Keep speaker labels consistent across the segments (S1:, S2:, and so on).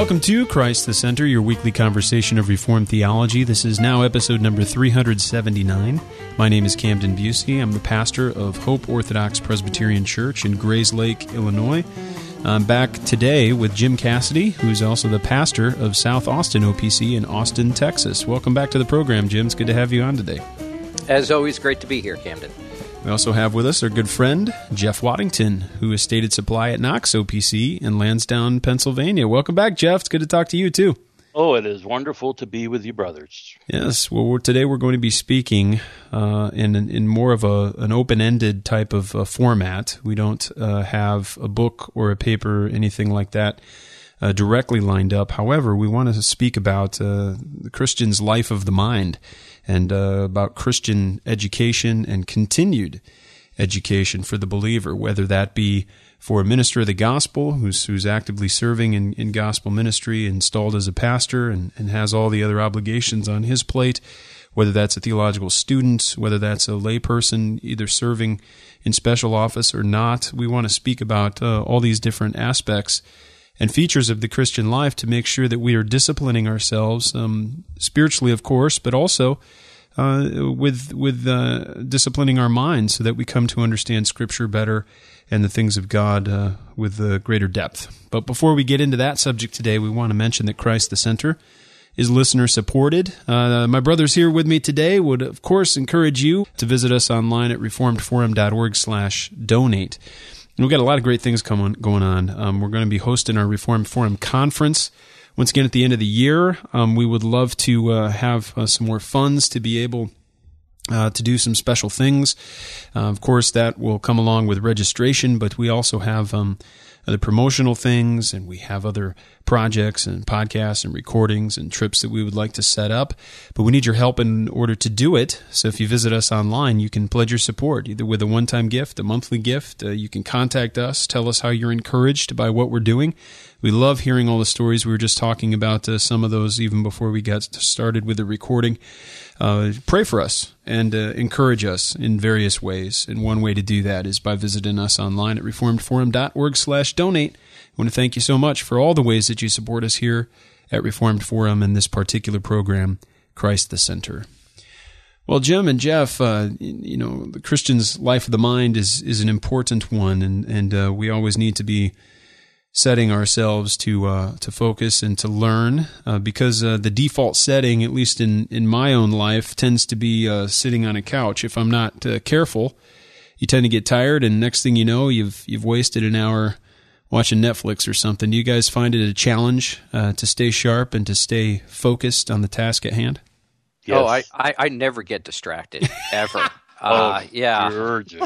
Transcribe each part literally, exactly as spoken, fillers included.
S1: Welcome to Christ the Center, your weekly conversation of Reformed theology. This is now episode number three hundred seventy-nine. My name is Camden Busey. I'm the pastor of Hope Orthodox Presbyterian Church in Grayslake, Illinois. I'm back today with Jim Cassidy, who's also the pastor of South Austin O P C in Austin, Texas. Welcome back to the program, Jim. It's good to have you on today.
S2: As always, great to be here, Camden.
S1: We also have with us our good friend, Jeff Waddington, who is stated supply at Knox O P C in Lansdowne, Pennsylvania. Welcome back, Jeff. It's good to talk to you, too.
S3: Oh, it is wonderful to be with you, brothers.
S1: Yes. Well, we're, today we're going to be speaking uh, in in more of a an open-ended type of uh, format. We don't uh, have a book or a paper, anything like that, uh, directly lined up. However, we want to speak about uh, the Christian's life of the mind, and uh, about Christian education and continued education for the believer, whether that be for a minister of the gospel who's who's actively serving in, in gospel ministry, installed as a pastor, and, and has all the other obligations on his plate, whether that's a theological student, whether that's a layperson either serving in special office or not. We want to speak about uh, all these different aspects and features of the Christian life to make sure that we are disciplining ourselves, um, spiritually, of course, but also uh, with with uh, disciplining our minds so that we come to understand Scripture better and the things of God uh, with uh, greater depth. But before we get into that subject today, we want to mention that Christ the Center is listener-supported. Uh, my brothers here with me today would, of course, encourage you to visit us online at reformedforum.org slash donate. We've got a lot of great things coming, going on. Um, we're going to be hosting our Reformed Forum Conference once again at the end of the year. Um, we would love to uh, have uh, some more funds to be able uh, to do some special things. Uh, of course, that will come along with registration, but we also have um, the promotional things, and we have other projects and podcasts and recordings and trips that we would like to set up. But we need your help in order to do it. So if you visit us online, you can pledge your support, either with a one-time gift, a monthly gift. Uh, you can contact us, tell us how you're encouraged by what we're doing. We love hearing all the stories. We were just talking about uh, some of those even before we got started with the recording. Uh, pray for us and uh, encourage us in various ways. And one way to do that is by visiting us online at reformedforum.org slash donate. I want to thank you so much for all the ways that you support us here at Reformed Forum and this particular program, Christ the Center. Well, Jim and Jeff, uh, you know, the Christian's life of the mind is is an important one, and and uh, we always need to be setting ourselves to uh, to focus and to learn, uh, because uh, the default setting, at least in, in my own life, tends to be uh, sitting on a couch. If I'm not uh, careful, you tend to get tired, and next thing you know, you've you've wasted an hour watching Netflix or something. Do you guys find it a challenge uh, to stay sharp and to stay focused on the task at hand?
S2: Yes. Oh, I, I, I never get distracted, ever. Uh,
S3: oh,
S2: yeah.
S3: Virgin.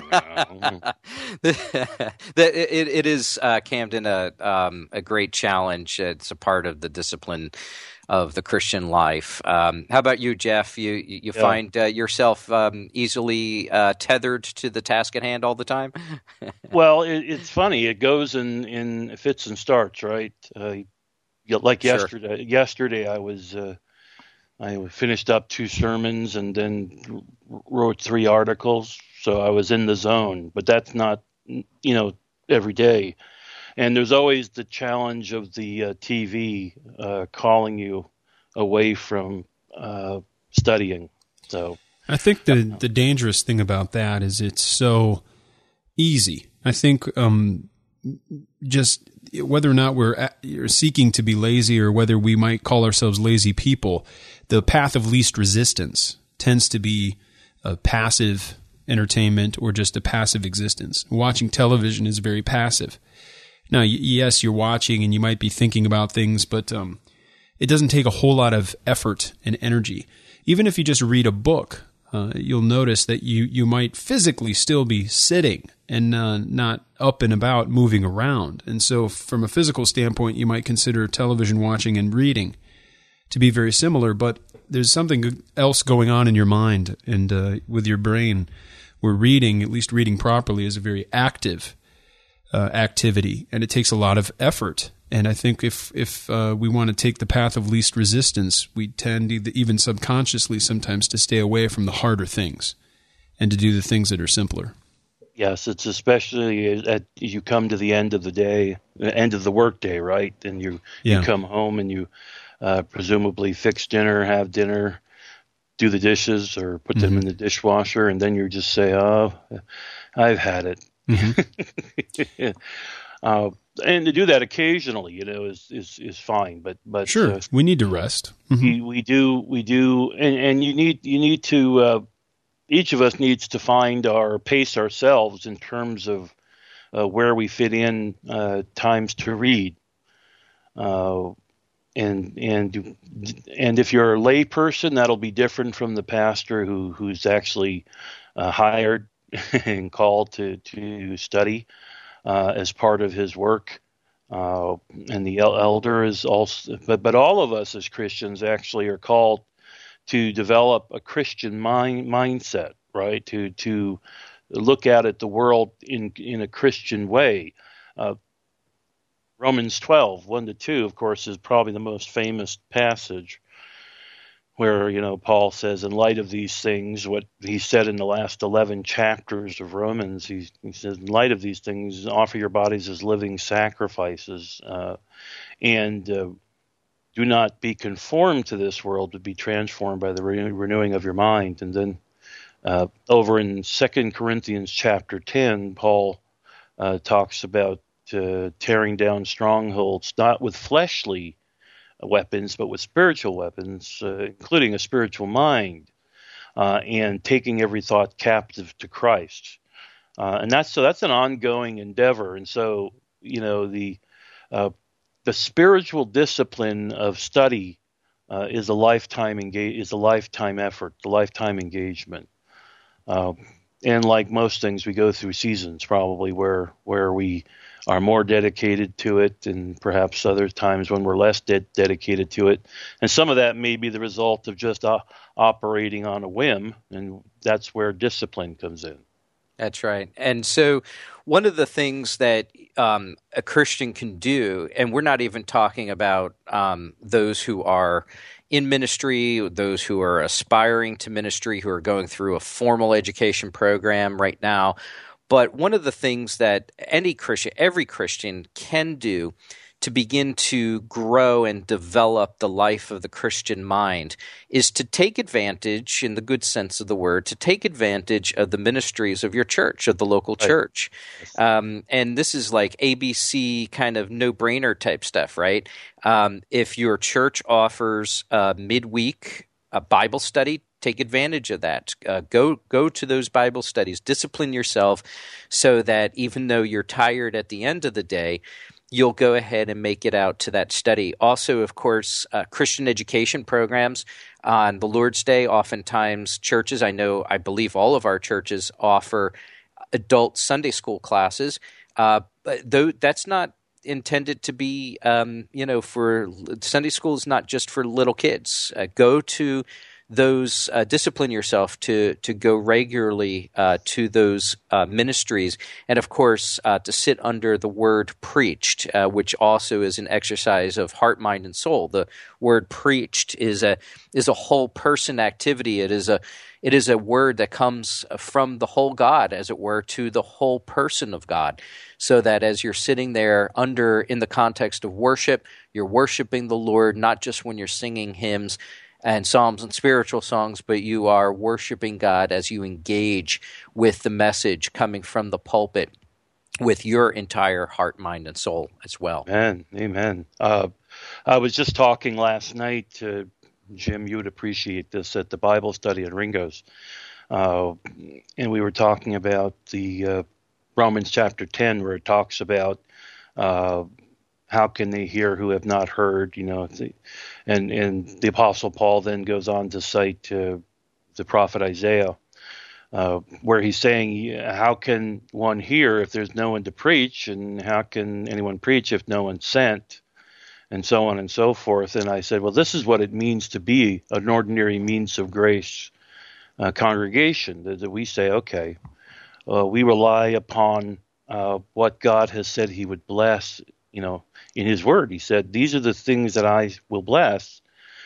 S2: it, it, it is, uh, Camden, a, um, a great challenge. It's a part of the discipline of the Christian life. Um, how about you, Jeff? You you yeah. find uh, yourself um, easily uh, tethered to the task at hand all the time?
S3: Well, it, it's funny. It goes in, in fits and starts, right? Uh, like
S2: Sure.
S3: yesterday. Yesterday, I was uh, I finished up two sermons and then wrote three articles, so I was in the zone. But that's not, you know, every day. And there's always the challenge of the uh, T V uh, calling you away from uh, studying. So
S1: I think the the dangerous thing about that is it's so easy. I think um, just whether or not we're at, seeking to be lazy, or whether we might call ourselves lazy people, the path of least resistance tends to be a passive entertainment or just a passive existence. Watching television is very passive. Now, yes, you're watching and you might be thinking about things, but um, it doesn't take a whole lot of effort and energy. Even if you just read a book, uh, you'll notice that you, you might physically still be sitting and uh, not up and about moving around. And so from a physical standpoint, you might consider television watching and reading to be very similar, but there's something else going on in your mind and uh, with your brain, where reading, at least reading properly, is a very active Uh, activity, and it takes a lot of effort. And I think if if uh, we want to take the path of least resistance, we tend either, even subconsciously sometimes, to stay away from the harder things and to do the things that are simpler.
S3: Yes, it's especially at you come to the end of the day, the end of the workday, right? And you
S1: Yeah.
S3: you come home and you uh, presumably fix dinner, have dinner, do the dishes, or put them
S1: Mhm.
S3: in the dishwasher, and then you just say, "Oh, I've had it."
S1: Mhm.
S3: uh, and to do that occasionally, you know, is is is fine. But but
S1: Sure,
S3: uh,
S1: we need to rest. Mhm.
S3: we, we do we do, and, and you need you need to. Uh, each of us needs to find our pace ourselves in terms of uh, where we fit in uh, times to read. Uh, and and and if you're a lay person, that'll be different from the pastor who who's actually uh, hired and called to to study uh, as part of his work. Uh, and the el- elder is also, but but all of us as Christians actually are called to develop a Christian mind mindset, right? To to look out at the world in in a Christian way. Uh, Romans twelve, one to two, of course, is probably the most famous passage where, you know, Paul says, in light of these things, what he said in the last eleven chapters of Romans, he, he says, in light of these things, offer your bodies as living sacrifices uh, and uh, do not be conformed to this world, but be transformed by the re- renewing of your mind. And then uh, over in Second Corinthians chapter ten, Paul uh, talks about uh, tearing down strongholds, not with fleshly weapons, but with spiritual weapons, uh, including a spiritual mind, uh, and taking every thought captive to Christ. Uh, and that's so that's an ongoing endeavor. And so, you know, the uh, the spiritual discipline of study uh, is a lifetime engage is a lifetime effort, a lifetime engagement. Uh, and like most things, we go through seasons probably where where we are more dedicated to it, and perhaps other times when we're less de- dedicated to it. And some of that may be the result of just uh, operating on a whim, and that's where discipline comes in.
S2: That's right. And so one of the things that um, a Christian can do, and we're not even talking about um, those who are in ministry, those who are aspiring to ministry, who are going through a formal education program right now, but one of the things that any Christian, every Christian can do to begin to grow and develop the life of the Christian mind is to take advantage, in the good sense of the word, to take advantage of the ministries of your church, of the local
S3: Right.
S2: church. Um, and this is like A B C kind of no-brainer type stuff, right? Um, if your church offers uh, midweek a Bible study, take advantage of that. Uh, go go to those Bible studies. Discipline yourself so that even though you're tired at the end of the day, you'll go ahead and make it out to that study. Also, of course, uh, Christian education programs on the Lord's Day. Oftentimes, churches, I know, I believe all of our churches offer adult Sunday school classes. Uh, but though that's not intended to be, um, you know, for Sunday school is not just for little kids. Uh, go to those, uh, discipline yourself to to go regularly uh, to those uh, ministries, and of course uh, to sit under the word preached, uh, which also is an exercise of heart, mind, and soul. The word preached is a is a whole person activity. It is a it is a word that comes from the whole God, as it were, to the whole person of God. So that as you're sitting there under in the context of worship, you're worshiping the Lord, not just when you're singing hymns and psalms and spiritual songs, but you are worshiping God as you engage with the message coming from the pulpit with your entire heart, mind, and soul as well.
S3: Amen. Amen. Uh, I was just talking last night to Jim. You would appreciate this at the Bible study at Ringo's, uh, and we were talking about the uh, Romans chapter ten, where it talks about uh, how can they hear who have not heard, you know, and and the Apostle Paul then goes on to cite uh, the prophet Isaiah, uh, where he's saying, how can one hear if there's no one to preach, and how can anyone preach if no one's sent, and so on and so forth. And I said, well, this is what it means to be an ordinary means of grace uh, congregation, that, that we say, okay, uh, we rely upon uh, what God has said he would bless, you know, in his word. He said, these are the things that I will bless.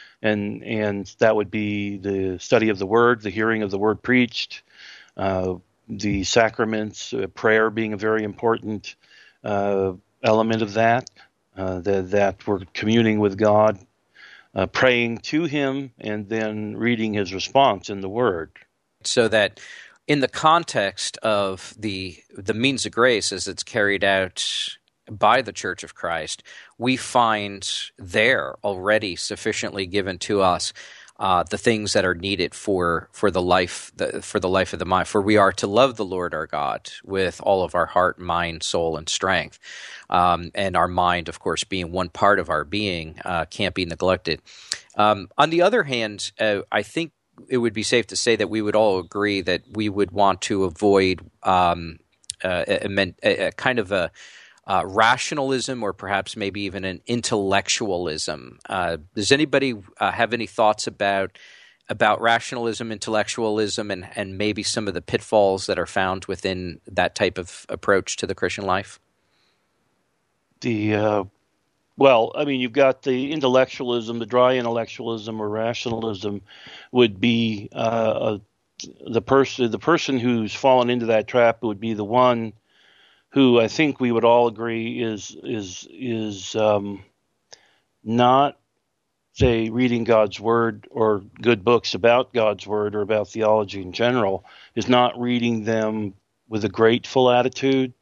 S3: And and that would be the study of the word, the hearing of the word preached, uh, the sacraments, uh, prayer being a very important uh, element of that, uh, that, that we're communing with God, uh, praying to him, and then reading his response in the Word.
S2: So that in the context of the the means of grace as it's carried out by the Church of Christ, we find there already sufficiently given to us uh, the things that are needed for for the life the, for the life of the mind. For we are to love the Lord our God with all of our heart, mind, soul, and strength, um, and our mind, of course, being one part of our being, uh, can't be neglected. Um, on the other hand, uh, I think it would be safe to say that we would all agree that we would want to avoid um, uh, a, a, a kind of a uh, rationalism, or perhaps maybe even an intellectualism. Uh, does anybody uh, have any thoughts about about rationalism, intellectualism, and, and maybe some of the pitfalls that are found within that type of approach to the Christian life?
S3: The uh, well, I mean, you've got the intellectualism, the dry intellectualism or rationalism would be uh, a, the person the person who's fallen into that trap would be the one who I think we would all agree is is is um, not, say, reading God's Word or good books about God's Word or about theology in general, is not reading them with a grateful attitude,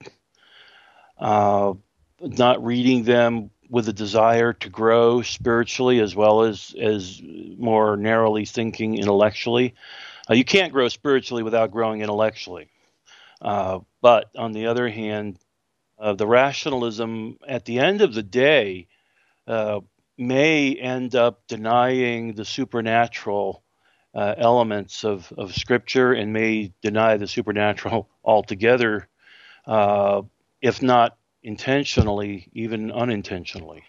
S3: uh, not reading them with a desire to grow spiritually as well as as more narrowly thinking intellectually. Uh, you can't grow spiritually without growing intellectually. Uh, but on the other hand, uh, the rationalism at the end of the day uh, may end up denying the supernatural uh, elements of, of Scripture, and may deny the supernatural altogether, uh, if not intentionally, even unintentionally.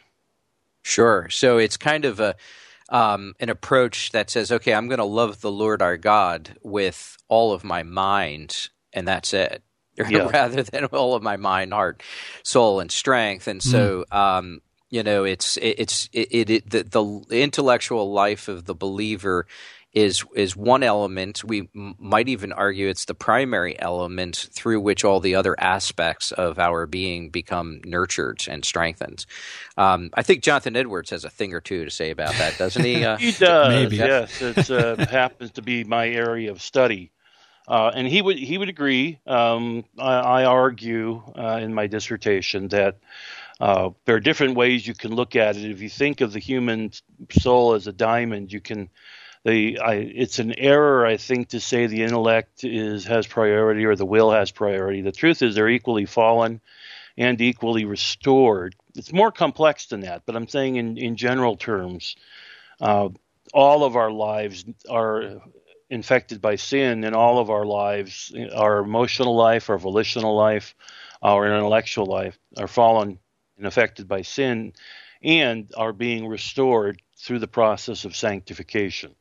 S2: Sure. So it's kind of a um, an approach that says, okay, I'm going to love the Lord our God with all of my mind, and that's it, yeah. rather than all of my mind, heart, soul, and strength. And so, mm. um, you know, it's it, it's it, it, it the, the intellectual life of the believer is is one element. We m- might even argue it's the primary element through which all the other aspects of our being become nurtured and strengthened. Um, I think Jonathan Edwards has a thing or two to say about that, doesn't he? Uh,
S3: he does.
S1: Maybe.
S3: Yes, it uh, happens to be my area of study. Uh, and he would he would agree. Um, I, I argue uh, in my dissertation that uh, there are different ways you can look at it. If you think of the human soul as a diamond, you can. The I, it's an error, I think, to say the intellect is has priority or the will has priority. The truth is they're equally fallen and equally restored. It's more complex than that, but I'm saying in in general terms, uh, all of our lives are infected by sin, and all of our lives, our emotional life, our volitional life, our intellectual life, are fallen and affected by sin, and are being restored through the process of sanctification.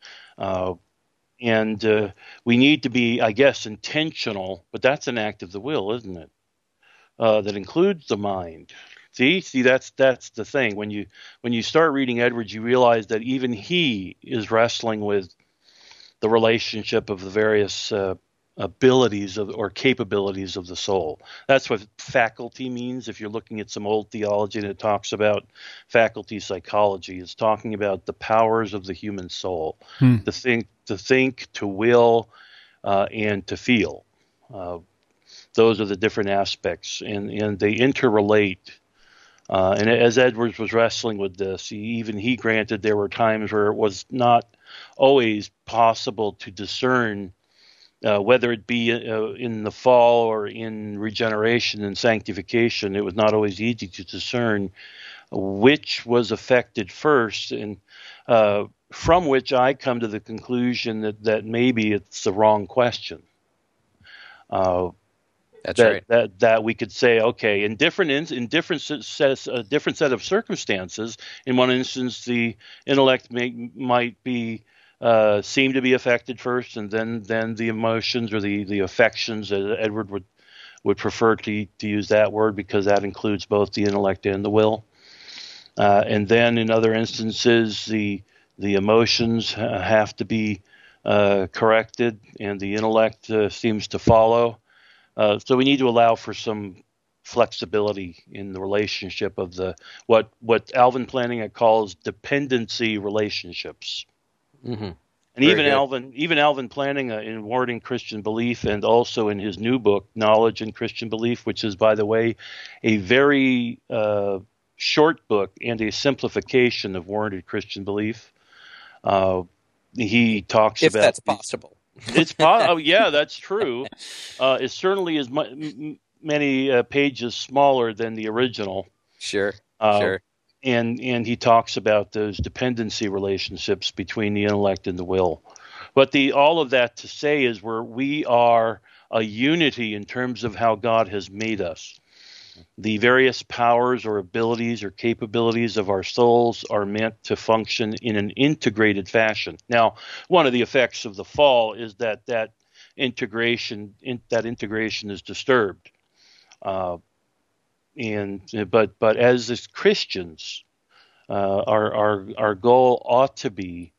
S3: Uh, and uh, we need to be, I guess, intentional, but that's an act of the will, isn't it? Uh, that includes the mind. See, see, that's that's the thing. When you when you start reading Edwards, you realize that even he is wrestling with the relationship of the various uh, abilities of, or capabilities of the soul. That's what faculty means. If you're looking at some old theology that talks about faculty psychology, it's talking about the powers of the human soul, hmm. to think, to think, to will, uh, and to feel. Uh, those are the different aspects, and, and they interrelate. Uh, and as Edwards was wrestling with this, he, even he granted there were times where it was not always possible to discern uh, whether it be uh, in the fall or in regeneration and sanctification. It was not always easy to discern which was affected first, and uh, from which I come to the conclusion that, that maybe it's the wrong question. Uh,
S2: That's
S3: that,
S2: right.
S3: That that we could say, okay, in different in, in different sets, a different set of circumstances. In one instance, the intellect may, might be uh, seem to be affected first, and then then the emotions or the, the affections. Uh, Edward would would prefer to to use that word because that includes both the intellect and the will. Uh, and then in other instances, the the emotions have to be uh, corrected, and the intellect uh, seems to follow. Uh, so we need to allow for some flexibility in the relationship of the what what Alvin Plantinga calls dependency relationships.
S2: Mm-hmm.
S3: And Very even good. Alvin even Alvin Plantinga in Wording Christian Belief, and also in his new book Knowledge and Christian Belief, which is, by the way, a very uh, short book and a simplification of Warranted Christian Belief. Uh, he talks
S2: if
S3: about
S2: if that's possible.
S3: It's po- oh yeah, that's true. Uh, it certainly is mu- m- many uh, pages smaller than the original.
S2: Sure,
S3: uh,
S2: sure.
S3: And and he talks about those dependency relationships between the intellect and the will. But the all of that to say is where we are a unity in terms of how God has made us. The various powers or abilities or capabilities of our souls are meant to function in an integrated fashion. Now, one of the effects of the fall is that that integration in, that integration is disturbed. Uh, and but but as as Christians, uh, our our our goal ought to be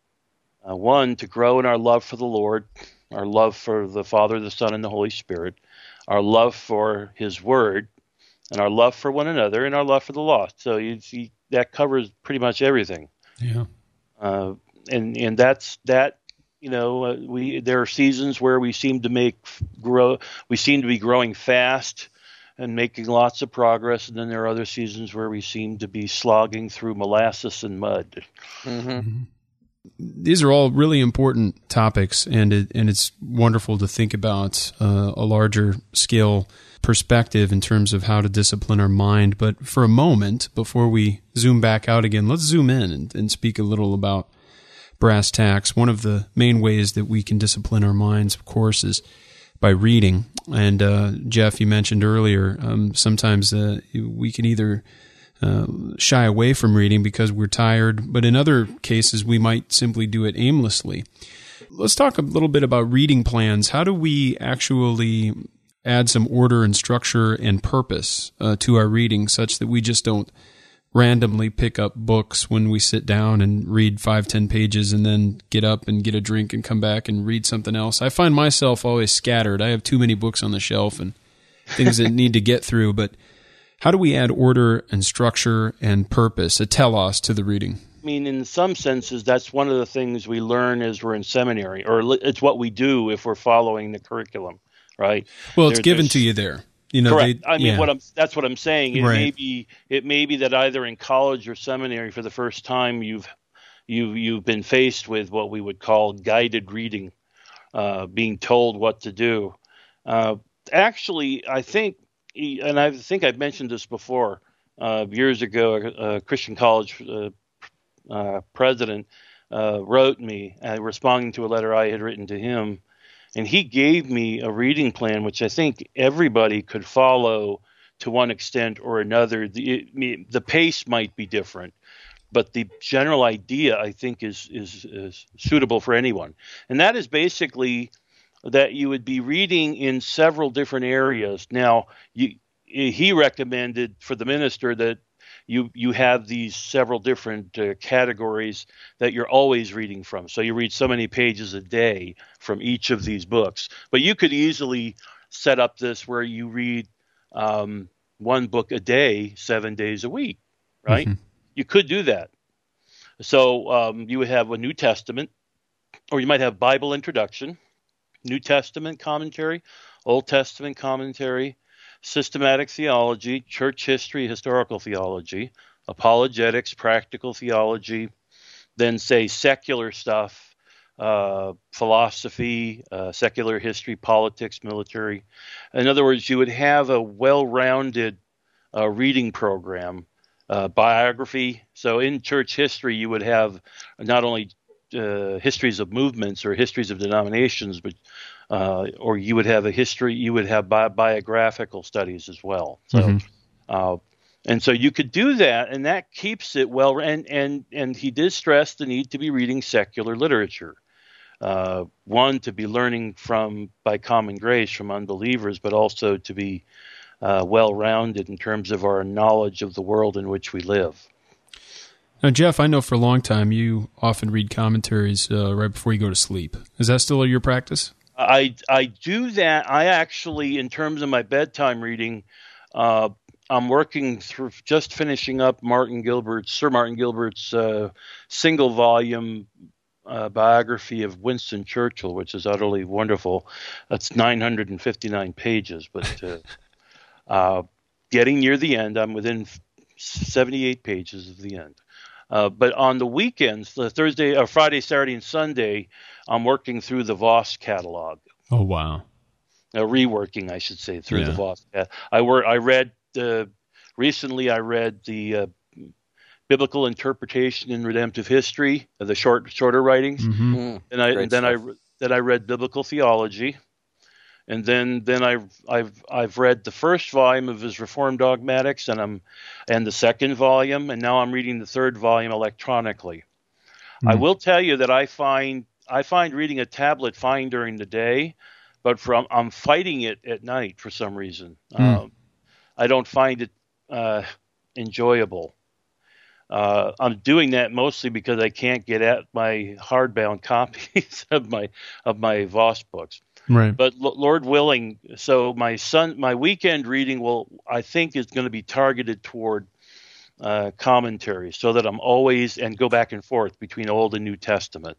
S3: uh, one, to grow in our love for the Lord, our love for the Father, the Son, and the Holy Spirit, our love for His Word, and our love for one another, and our love for the lost. So you see, that covers pretty much everything.
S1: Yeah.
S3: Uh, and and that's that. You know, uh, we there are seasons where we seem to make grow. We seem to be growing fast and making lots of progress, and then there are other seasons where we seem to be slogging through molasses and mud.
S2: Mm-hmm.
S1: Mm-hmm. These are all really important topics, and it, and it's wonderful to think about uh, a larger scale perspective in terms of how to discipline our mind. But for a moment, before we zoom back out again, let's zoom in and, and speak a little about brass tacks. One of the main ways that we can discipline our minds, of course, is by reading. And uh, Jeff, you mentioned earlier, um, sometimes uh, we can either uh, shy away from reading because we're tired, but in other cases, we might simply do it aimlessly. Let's talk a little bit about reading plans. How do we actually add some order and structure and purpose uh, to our reading such that we just don't randomly pick up books when we sit down and read five, ten pages and then get up and get a drink and come back and read something else? I find myself always scattered. I have too many books on the shelf and things that need to get through. But how do we add order and structure and purpose, a telos, to the reading?
S3: I mean, in some senses, that's one of the things we learn as we're in seminary, or it's what we do if we're following the curriculum, right?
S1: Well, it's
S3: there,
S1: given to you there. You know,
S3: correct.
S1: They,
S3: I mean,
S1: yeah.
S3: what I'm that's what I'm saying. It
S1: right.
S3: may be it may be that either in college or seminary for the first time you've you you've been faced with what we would call guided reading, uh, being told what to do. Uh, actually, I think, and I think I've mentioned this before, uh, years ago, a, a Christian college uh, uh, president uh, wrote me uh, responding to a letter I had written to him. And he gave me a reading plan, which I think everybody could follow to one extent or another. The, it, the pace might be different, but the general idea, I think, is, is, is suitable for anyone. And that is basically that you would be reading in several different areas. Now, you, he recommended for the minister that you you have these several different uh, categories that you're always reading from. So you read so many pages a day from each of these books. But you could easily set up this where you read um, one book a day, seven days a week, right? Mm-hmm. You could do that. So um, you would have a New Testament, or you might have Bible introduction, New Testament commentary, Old Testament commentary, systematic theology, church history, historical theology, apologetics, practical theology, then say secular stuff, uh, philosophy, uh, secular history, politics, military. In other words, you would have a well-rounded uh, reading program, uh, biography. So in church history, you would have not only uh, histories of movements or histories of denominations, but Uh, or you would have a history, you would have bi- biographical studies as well. So, mm-hmm. uh, and so you could do that, and that keeps it well. And and and he did stress the need to be reading secular literature. Uh, one, to be learning from by common grace from unbelievers, but also to be uh, well-rounded in terms of our knowledge of the world in which we live.
S1: Now, Jeff, I know for a long time you often read commentaries uh, right before you go to sleep. Is that still your practice?
S3: I I do that. I actually, in terms of my bedtime reading, uh, I'm working through just finishing up Martin Gilbert's Sir Martin Gilbert's uh, single volume uh, biography of Winston Churchill, which is utterly wonderful. That's nine hundred fifty-nine pages, but uh, uh, getting near the end. I'm within seventy-eight pages of the end. Uh, but on the weekends, the Thursday, or Friday, Saturday, and Sunday, I'm working through the Voss catalog.
S1: Oh wow!
S3: Uh, reworking, I should say, through
S1: yeah.
S3: the Voss. Uh, I work. I read uh, recently. I read the uh, biblical interpretation in redemptive history, uh, the short, shorter writings,
S1: mm-hmm.
S3: mm, and I and then stuff. I then I read biblical theology. And then, then I've I've I've read the first volume of his Reformed Dogmatics, and I'm and the second volume, and now I'm reading the third volume electronically. Mm. I will tell you that I find I find reading a tablet fine during the day, but from I'm fighting it at night for some reason. Mm. Um, I don't find it uh, enjoyable. Uh, I'm doing that mostly because I can't get at my hardbound copies of my of my Voss books.
S1: Right.
S3: But L- Lord willing, so my son, my weekend reading will, I think, is going to be targeted toward uh, commentary, so that I'm always and go back and forth between Old and New Testament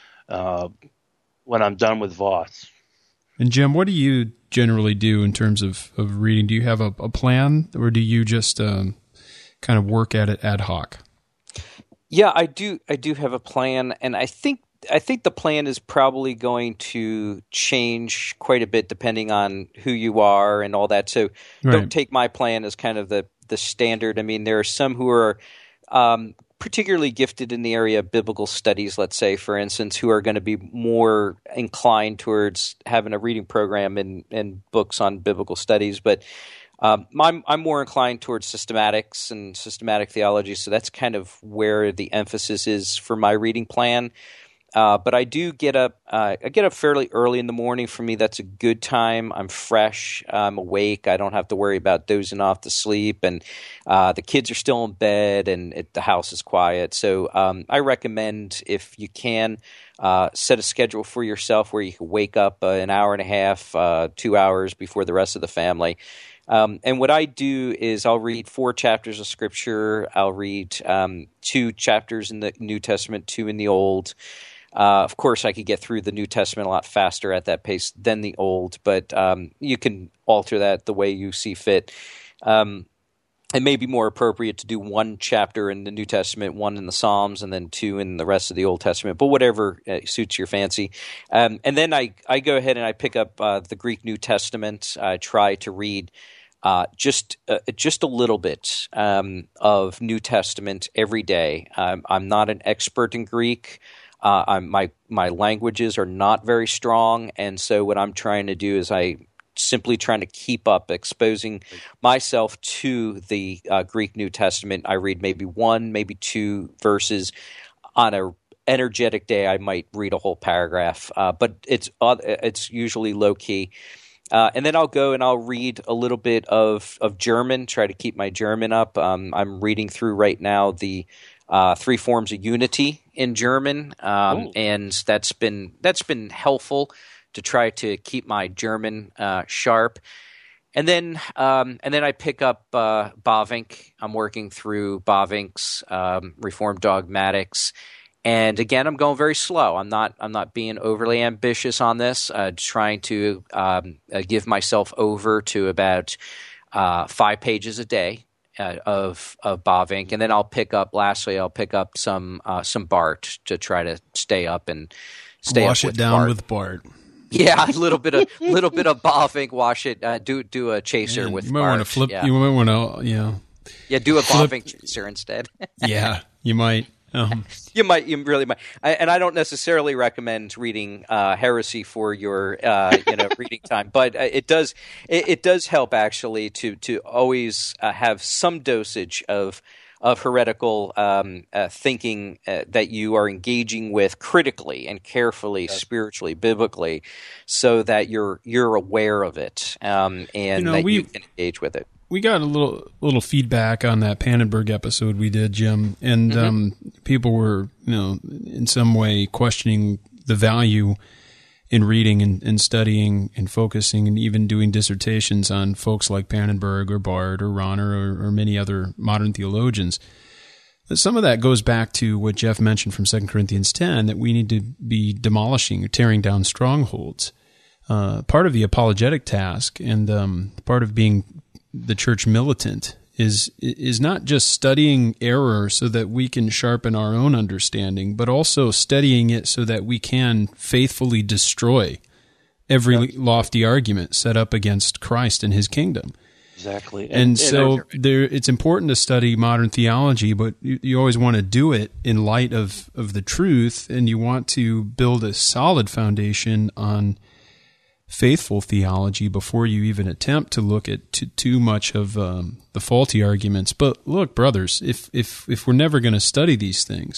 S3: uh, when I'm done with Voss.
S1: And Jim, what do you generally do in terms of, of reading? Do you have a, a plan, or do you just um, kind of work at it ad hoc?
S2: Yeah, I do. I do have a plan, and I think. I think the plan is probably going to change quite a bit depending on who you are and all that. So right. Don't take my plan as kind of the, the standard. I mean, there are some who are um, particularly gifted in the area of biblical studies, let's say, for instance, who are going to be more inclined towards having a reading program and, and books on biblical studies. But um, I'm, I'm more inclined towards systematics and systematic theology. So that's kind of where the emphasis is for my reading plan. Uh, but I do get up. Uh, I get up fairly early in the morning. For me, that's a good time. I'm fresh. I'm awake. I don't have to worry about dozing off to sleep, and uh, the kids are still in bed, and it, the house is quiet. So um, I recommend, if you can, uh, set a schedule for yourself where you can wake up uh, an hour and a half, uh, two hours before the rest of the family. Um, and what I do is I'll read four chapters of Scripture. I'll read um, two chapters in the New Testament, two in the Old. Uh, of course, I could get through the New Testament a lot faster at that pace than the Old, but um, you can alter that the way you see fit. Um, it may be more appropriate to do one chapter in the New Testament, one in the Psalms, and then two in the rest of the Old Testament, but whatever uh, suits your fancy. Um, and then I, I go ahead and I pick up uh, the Greek New Testament. I try to read uh, just uh, just a little bit um, of New Testament every day. Um, I'm not an expert in Greek. Uh, I'm, my my languages are not very strong, and so what I'm trying to do is I simply trying to keep up, exposing myself to the uh, Greek New Testament. I read maybe one, maybe two verses. On a energetic day, I might read a whole paragraph, uh, but it's uh, it's usually low key. Uh, and then I'll go and I'll read a little bit of of German, try to keep my German up. Um, I'm reading through right now the Uh, three forms of unity in German, um, and that's been that's been helpful to try to keep my German uh, sharp. And then um, and then I pick up uh, Bavinck. I'm working through Bavinck's um, Reformed Dogmatics, and again, I'm going very slow. I'm not I'm not being overly ambitious on this. Uh, trying to um, uh, give myself over to about uh, five pages a day. Uh, of of Bavinck, and then I'll pick up. Lastly, I'll pick up some uh, some Barth to try to stay up and stay
S1: wash
S2: up
S1: it
S2: with
S1: down
S2: Barth.
S1: with Barth.
S2: Yeah, a little bit of little bit of Bavinck. Wash it. Uh, do do a chaser
S1: Man,
S2: with.
S1: You might
S2: Barth.
S1: want to flip.
S2: Yeah.
S1: You might want to. Yeah.
S2: Yeah, do a
S1: flip.
S2: Bavinck chaser instead.
S1: Yeah, you might. Um,
S2: you might, you really might, I, and I don't necessarily recommend reading uh, heresy for your, uh, you know, reading time, but it does, it, it does help actually to to always uh, have some dosage of of heretical um, uh, thinking uh, that you are engaging with critically and carefully, yes. spiritually, biblically, so that you're you're aware of it um, and
S1: you know,
S2: that
S1: we,
S2: you can engage with it.
S1: we got a little little feedback on that Pannenberg episode we did, Jim, and mm-hmm. um, people were, you know, in some way questioning the value in reading and, and studying and focusing and even doing dissertations on folks like Pannenberg or Barth or Rahner or, or many other modern theologians. But some of that goes back to what Jeff mentioned from Second Corinthians ten, that we need to be demolishing or tearing down strongholds. Uh, part of the apologetic task and um, part of being the church militant is is not just studying error so that we can sharpen our own understanding, but also studying it so that we can faithfully destroy every yep. lofty argument set up against Christ and his kingdom.
S3: Exactly.
S1: And, and so there, it's important to study modern theology, but you, you always want to do it in light of, of the truth, and you want to build a solid foundation on faithful theology before you even attempt to look at too, too much of um, the faulty arguments. But look, brothers, if if if we're never going to study these things,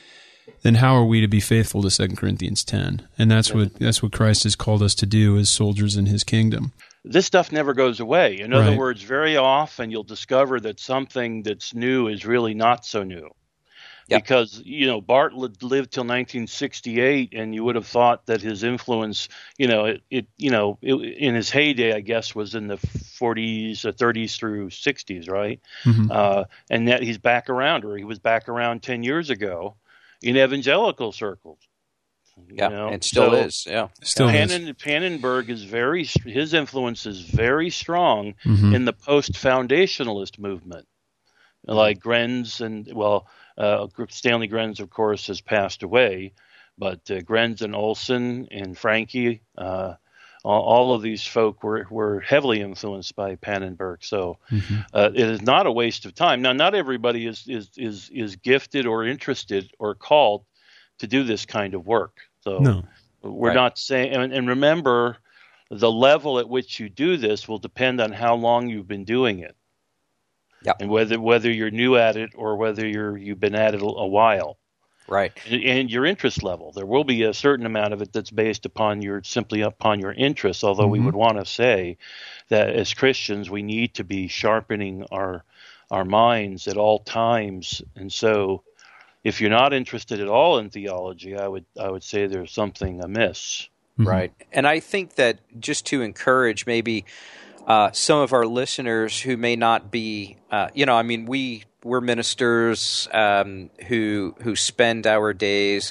S1: then how are we to be faithful to Second Corinthians ten? And that's what that's what Christ has called us to do as soldiers in his kingdom.
S3: This stuff never goes away. In other right. words, very often you'll discover that something that's new is really not so new. Yep. Because, you know, Barth lived till nineteen sixty-eight, and you would have thought that his influence, you know, it, it you know, it, in his heyday, I guess, was in the forties, or thirties through sixties, right? Mm-hmm. Uh, and that he's back around, or he was back around ten years ago in evangelical circles.
S2: Yeah,
S3: you know?
S2: It still
S3: so,
S2: is. Yeah,
S1: still
S3: Pannen,
S1: is.
S3: Pannenberg is very, his influence is very strong
S1: mm-hmm.
S3: in the post-foundationalist movement, like Grenz and well. Uh, Stanley Grenz, of course, has passed away, but uh, Grenz and Olson and Franke, uh, all, all of these folk were, were heavily influenced by Pannenberg. So mm-hmm. uh, it is not a waste of time. Now, not everybody is, is is is gifted or interested or called to do this kind of work. So
S1: no.
S3: we're
S2: right.
S3: not saying. And, and remember, the level at which you do this will depend on how long you've been doing it.
S2: Yep.
S3: And whether whether you're new at it or whether you're you've been at it a, a while,
S2: right?
S3: And, and your interest level, there will be a certain amount of it that's based upon your simply upon your interests. Although mm-hmm. we would want to say that as Christians, we need to be sharpening our our minds at all times. And so, if you're not interested at all in theology, I would I would say there's something amiss.
S2: Mm-hmm. Right. And I think that just to encourage maybe. Uh, some of our listeners who may not be, uh, you know, I mean, we we're ministers um, who who spend our days,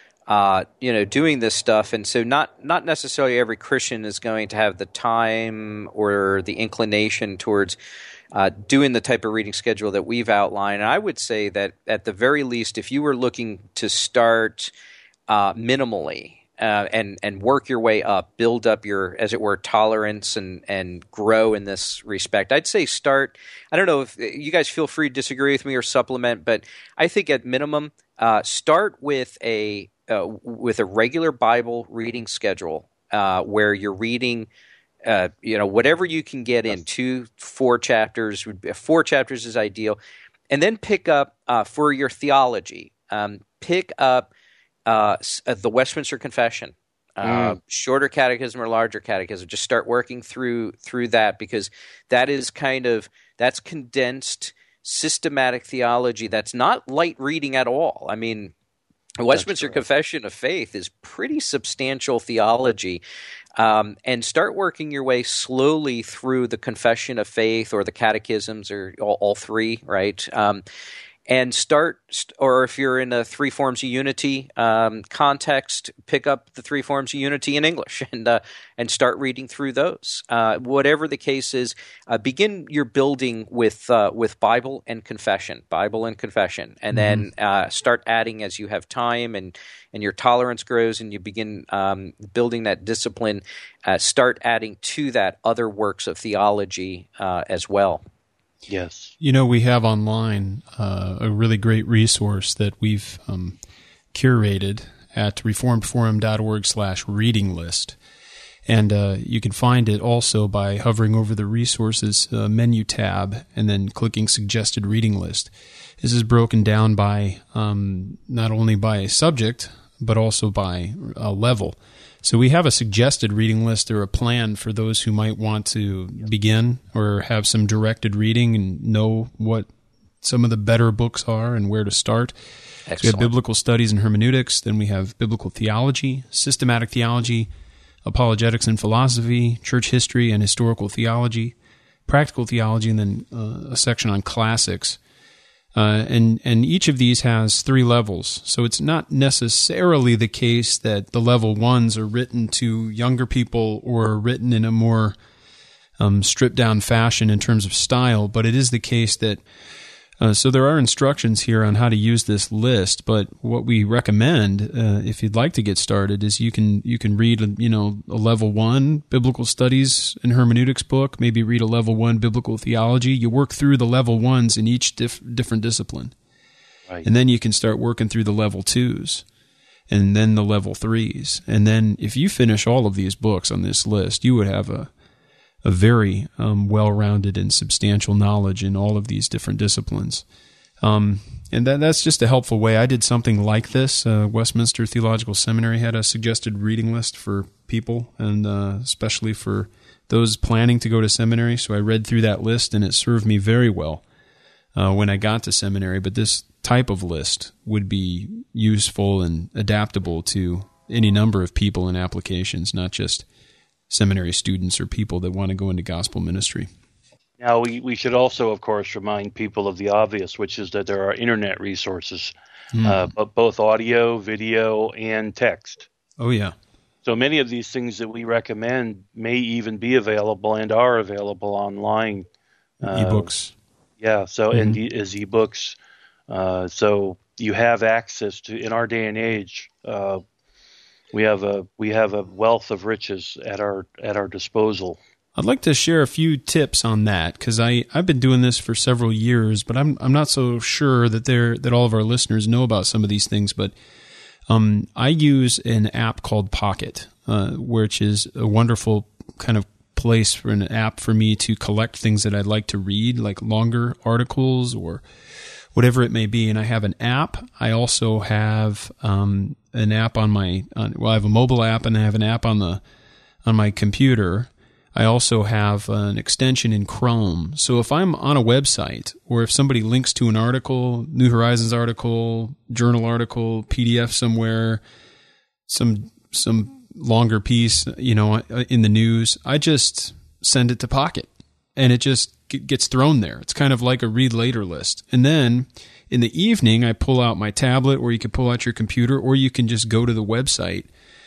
S2: uh, you know, doing this stuff, and so not not necessarily every Christian is going to have the time or the inclination towards uh, doing the type of reading schedule that we've outlined. And I would say that at the very least, if you were looking to start uh, minimally. Uh, and and work your way up, build up your, as it were, tolerance and, and grow in this respect. I'd say start, I don't know if you guys feel free to disagree with me or supplement, but I think at minimum, uh, start with a uh, with a regular Bible reading schedule uh, where you're reading, uh, you know, whatever you can get in, two, four chapters, four chapters is ideal, and then pick up uh, for your theology, um, pick up Uh, the Westminster Confession, uh, mm. shorter catechism or larger catechism. Just start working through through that, because that is kind of that's condensed systematic theology. That's not light reading at all. I mean, the Westminster right. Confession of Faith is pretty substantial theology. Um, and start working your way slowly through the Confession of Faith or the catechisms, or all, all three, right? Um, And start, or if you're in a three forms of unity um, context, pick up the three forms of unity in English and uh, and start reading through those. Uh, whatever the case is, uh, begin your building with uh, with Bible and confession, Bible and confession, and mm-hmm. then uh, start adding as you have time and and your tolerance grows and you begin um, building that discipline. Uh, start adding to that other works of theology uh, as well.
S3: Yes.
S1: You know, we have online uh, a really great resource that we've um, curated at reformedforum.org slash reading list. And uh, you can find it also by hovering over the resources uh, menu tab and then clicking suggested reading list. This is broken down by um, not only by subject, but also by uh, level. So we have a suggested reading list or a plan for those who might want to begin or have some directed reading and know what some of the better books are and where to start. So we have biblical studies and hermeneutics. Then we have biblical theology, systematic theology, apologetics and philosophy, church history and historical theology, practical theology, and then uh, a section on classics. Uh, and, and each of these has three levels. So it's not necessarily the case that the level ones are written to younger people or written in a more um, stripped down fashion in terms of style, but it is the case that Uh, so there are instructions here on how to use this list, but what we recommend, uh, if you'd like to get started, is you can you can read, you know, a level one biblical studies and hermeneutics book, maybe read a level one biblical theology. You work through the level ones in each dif- different discipline, right. And then you can start working through the level twos, and then the level threes, and then if you finish all of these books on this list, you would have a a very um, well-rounded and substantial knowledge in all of these different disciplines. Um, and that, that's just a helpful way. I did something like this. Uh, Westminster Theological Seminary had a suggested reading list for people, and uh, especially for those planning to go to seminary. So I read through that list, and it served me very well uh, when I got to seminary. But this type of list would be useful and adaptable to any number of people and applications, not just seminary students or people that want to go into gospel ministry.
S3: Now, we, we should also, of course, remind people of the obvious, which is that there are internet resources, mm. uh, but both audio, video, and text.
S1: Oh, yeah.
S3: So many of these things that we recommend may even be available and are available online.
S1: Uh, ebooks.
S3: Yeah, so mm-hmm. and e- as ebooks. Uh, so you have access to, in our day and age, uh, We have a we have a wealth of riches at our at our disposal.
S1: I'd like to share a few tips on that because I I've been doing this for several years, but I'm I'm not so sure that they're that all of our listeners know about some of these things. But um, I use an app called Pocket, uh, which is a wonderful kind of place for an app for me to collect things that I'd like to read, like longer articles or whatever it may be. And I have an app. I also have um, an app on my on, well, I have a mobile app and I have an app on the on my computer. I also have an extension in Chrome. So if I'm on a website or if somebody links to an article, New Horizons article, journal article, P D F somewhere, some some longer piece, you know, in the news, I just send it to Pocket and it just gets thrown there. It's kind of like a read later list. And then in the evening, I pull out my tablet, or you can pull out your computer, or you can just go to the website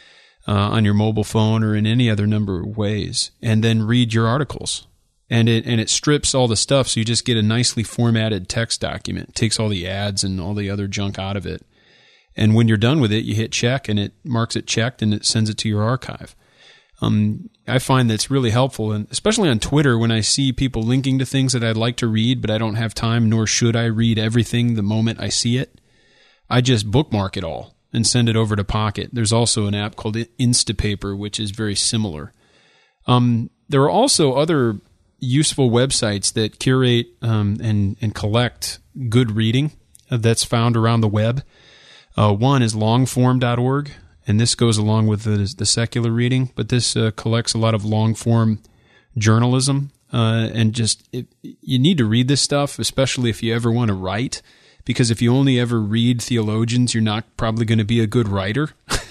S1: uh, on your mobile phone or in any other number of ways, and then read your articles. And it and it strips all the stuff, so you just get a nicely formatted text document. It takes all the ads and all the other junk out of it. And when you're done with it, you hit check, and it marks it checked, and it sends it to your archive. Um, I find that's really helpful, and especially on Twitter, when I see people linking to things that I'd like to read, but I don't have time, nor should I read everything the moment I see it. I just bookmark it all and send it over to Pocket. There's also an app called Instapaper, which is very similar. Um, there are also other useful websites that curate um, and, and collect good reading that's found around the web. Uh, one is longform dot org. And this goes along with the, the secular reading, but this uh, collects a lot of long-form journalism. Uh, and just it, you need to read this stuff, especially if you ever want to write, because if you only ever read theologians, you're not probably going to be a good writer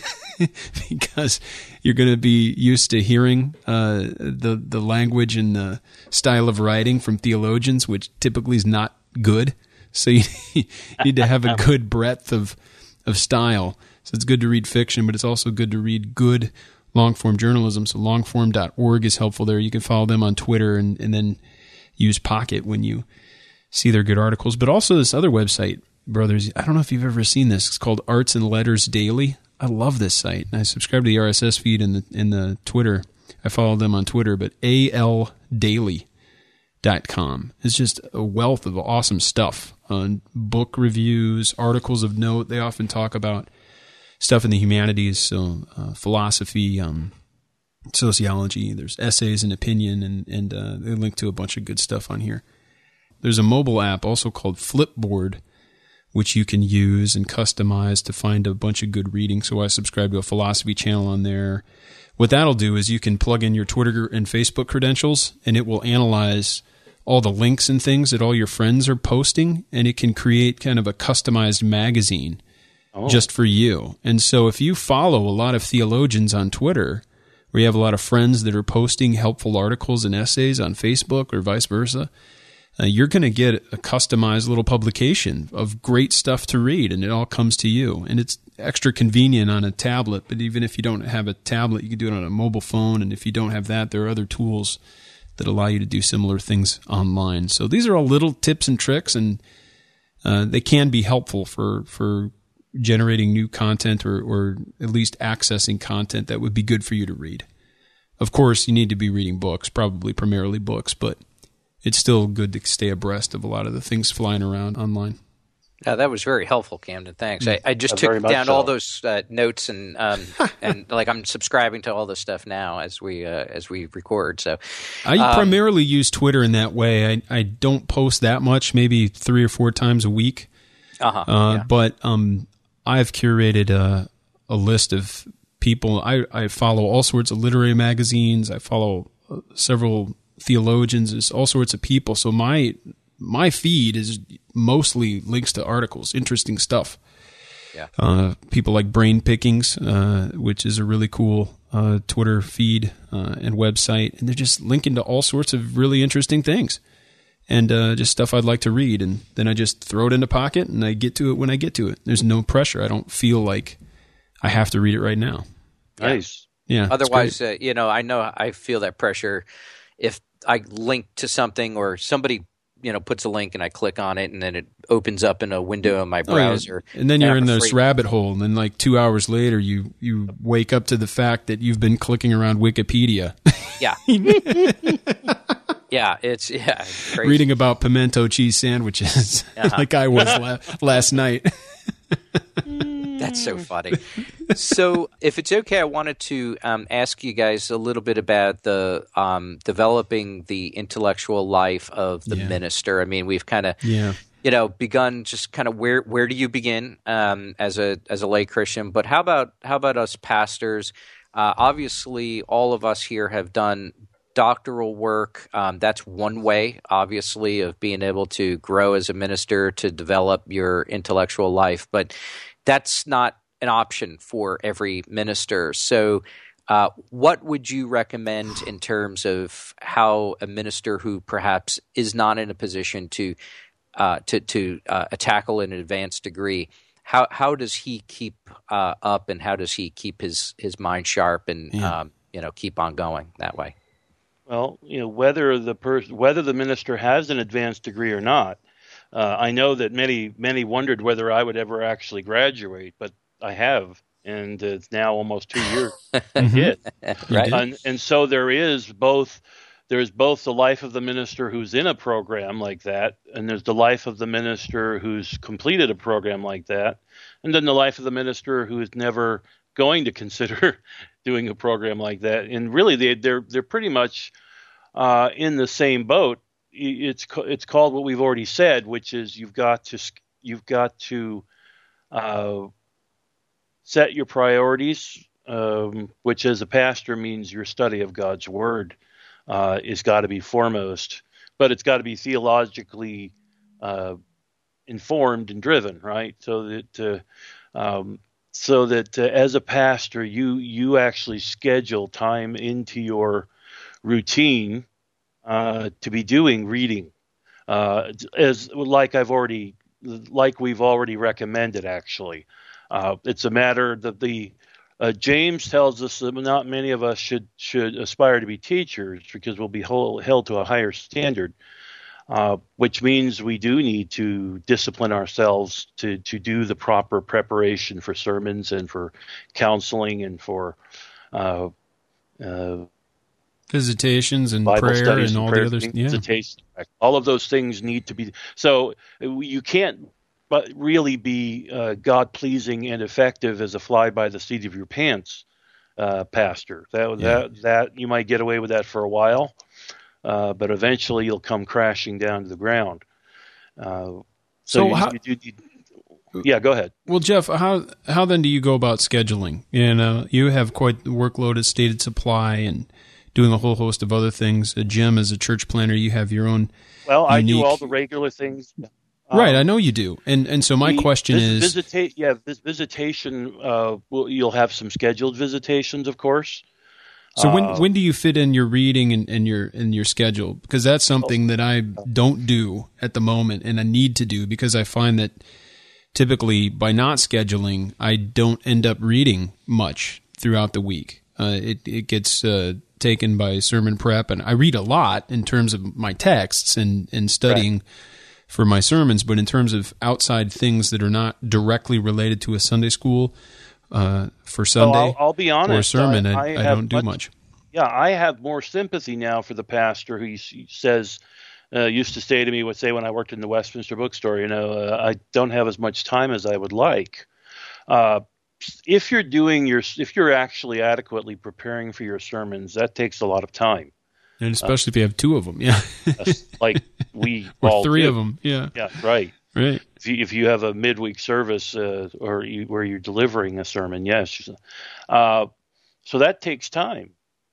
S1: because you're going to be used to hearing uh, the the language and the style of writing from theologians, which typically is not good. So you need to have a good breadth of of style. So it's good to read fiction, but it's also good to read good long-form journalism. So longform dot org is helpful there. You can follow them on Twitter and, and then use Pocket when you see their good articles. But also this other website, brothers, I don't know if you've ever seen this. It's called Arts and Letters Daily. I love this site. And I subscribe to the R S S feed and the, and the Twitter. I follow them on Twitter, but A L daily dot com. It's just a wealth of awesome stuff on book reviews, articles of note. They often talk about stuff in the humanities, so uh, philosophy, um, sociology. There's essays and opinion, and, and uh, they link to a bunch of good stuff on here. There's a mobile app also called Flipboard, which you can use and customize to find a bunch of good reading. So I subscribe to a philosophy channel on there. What that'll do is you can plug in your Twitter and Facebook credentials, and it will analyze all the links and things that all your friends are posting, and it can create kind of a customized magazine oh. just for you. And so if you follow a lot of theologians on Twitter, where you have a lot of friends that are posting helpful articles and essays on Facebook or vice versa, uh, you're going to get a customized little publication of great stuff to read, and it all comes to you. And it's extra convenient on a tablet, but even if you don't have a tablet, you can do it on a mobile phone, and if you don't have that, there are other tools that allow you to do similar things online. So these are all little tips and tricks, and uh, they can be helpful for, for generating new content or, or at least accessing content that would be good for you to read. Of course, you need to be reading books, probably primarily books, but it's still good to stay abreast of a lot of the things flying around online.
S2: Yeah, that was very helpful, Camden. Thanks. I, I just yeah, took down so. all those uh, notes and um, and like I'm subscribing to all this stuff now as we uh, as we record. So
S1: I um, primarily use Twitter in that way. I I don't post that much, maybe three or four times a week. Uh-huh, uh yeah. But um, I've curated a a list of people. I I follow all sorts of literary magazines. I follow uh, several theologians. There's all sorts of people. So my my feed is mostly links to articles, interesting stuff. Yeah. Uh, people like Brain Pickings, uh, which is a really cool uh, Twitter feed uh, and website, and they're just linking to all sorts of really interesting things, and uh, just stuff I'd like to read. And then I just throw it in the pocket, and I get to it when I get to it. There's no pressure. I don't feel like I have to read it right now.
S3: Nice.
S2: Yeah. Otherwise, uh, you know, I know I feel that pressure if I link to something or somebody, you know, puts a link and I click on it and then it opens up in a window in my browser.
S1: Oh, yeah. And then you're and in this rabbit hole, and then like two hours later you, you wake up to the fact that you've been clicking around Wikipedia.
S2: Yeah. Yeah, it's yeah, crazy.
S1: Reading about pimento cheese sandwiches uh-huh. like I was la- last night.
S2: That's so funny. So if it's okay, I wanted to um, ask you guys a little bit about the um, developing the intellectual life of the yeah. minister. I mean, we've kind of, yeah. you know, begun just kind of where where do you begin um, as a as a lay Christian? But how about how about us pastors? Uh, obviously, all of us here have done doctoral work. Um, that's one way, obviously, of being able to grow as a minister, to develop your intellectual life. But that's not an option for every minister. So uh, what would you recommend in terms of how a minister who perhaps is not in a position to uh, to, to uh, tackle an advanced degree, how how does he keep uh, up, and how does he keep his, his mind sharp and yeah. um, you know keep on going that way?
S3: Well, you know, whether the person, whether the minister has an advanced degree or not, uh, I know that many many wondered whether I would ever actually graduate, but I have, and it's now almost two years. I did,
S2: right?
S3: And, and so there is both. There's both the life of the minister who's in a program like that, and there's the life of the minister who's completed a program like that, and then the life of the minister who is never going to consider doing a program like that. And really, they, they're they're pretty much uh, in the same boat. It's it's called what we've already said, which is you've got to you've got to uh, set your priorities, um, which as a pastor means your study of God's Word uh, is got to be foremost, but it's got to be theologically uh, informed and driven, right? So that uh, um, so that uh, as a pastor, you you actually schedule time into your routine uh, to be doing reading, uh, as like I've already like we've already recommended. Actually, uh, it's a matter that the uh, James tells us that not many of us should should aspire to be teachers because we'll be hold, held to a higher standard. Uh, which means we do need to discipline ourselves to, to do the proper preparation for sermons and for counseling and for uh, uh,
S1: visitations and
S3: Bible
S1: prayer
S3: studies
S1: and all
S3: prayer
S1: the others. Yeah.
S3: Visitations. All of those things need to be. So you can't but really be uh, God-pleasing and effective as a fly by the seat of your pants uh, pastor. That yeah. that that you might get away with that for a while. Uh, but eventually you'll come crashing down to the ground. Uh, so
S1: so
S3: you,
S1: how,
S3: you, you, yeah, go ahead.
S1: Well, Jeff, how how then do you go about scheduling? You know, you have quite the workload at Stated Supply and doing a whole host of other things. Uh, Jim, as a church planner, you have your own.
S3: Well, I
S1: unique...
S3: do all the regular things. Um,
S1: right, I know you do, and and so my
S3: the,
S1: question
S3: this
S1: is,
S3: visita- yeah, this visitation. Uh, well, you'll have some scheduled visitations, of course.
S1: So when
S3: uh,
S1: when do you fit in your reading and, and your and your schedule? Because that's something that I don't do at the moment, and I need to do because I find that typically by not scheduling, I don't end up reading much throughout the week. Uh, it it gets uh, taken by sermon prep, and I read a lot in terms of my texts and and studying right. for my sermons. But in terms of outside things that are not directly related to a Sunday school. Uh, for Sunday,
S3: well, I'll, I'll be honest,
S1: or sermon, I,
S3: I,
S1: I, I don't do much, much.
S3: Yeah, I have more sympathy now for the pastor who he says uh, used to say to me, would say when I worked in the Westminster Bookstore, you know, uh, I don't have as much time as I would like. Uh, if you're doing your, if you're actually adequately preparing for your sermons, that takes a lot of time,
S1: and especially uh, if you have two of them, yeah,
S3: like we
S1: or
S3: all
S1: three
S3: do.
S1: of them, yeah,
S3: yeah, right.
S1: Right.
S3: If you, if you have a midweek service uh, or you, where you're delivering a sermon, yes. Uh, so that takes time.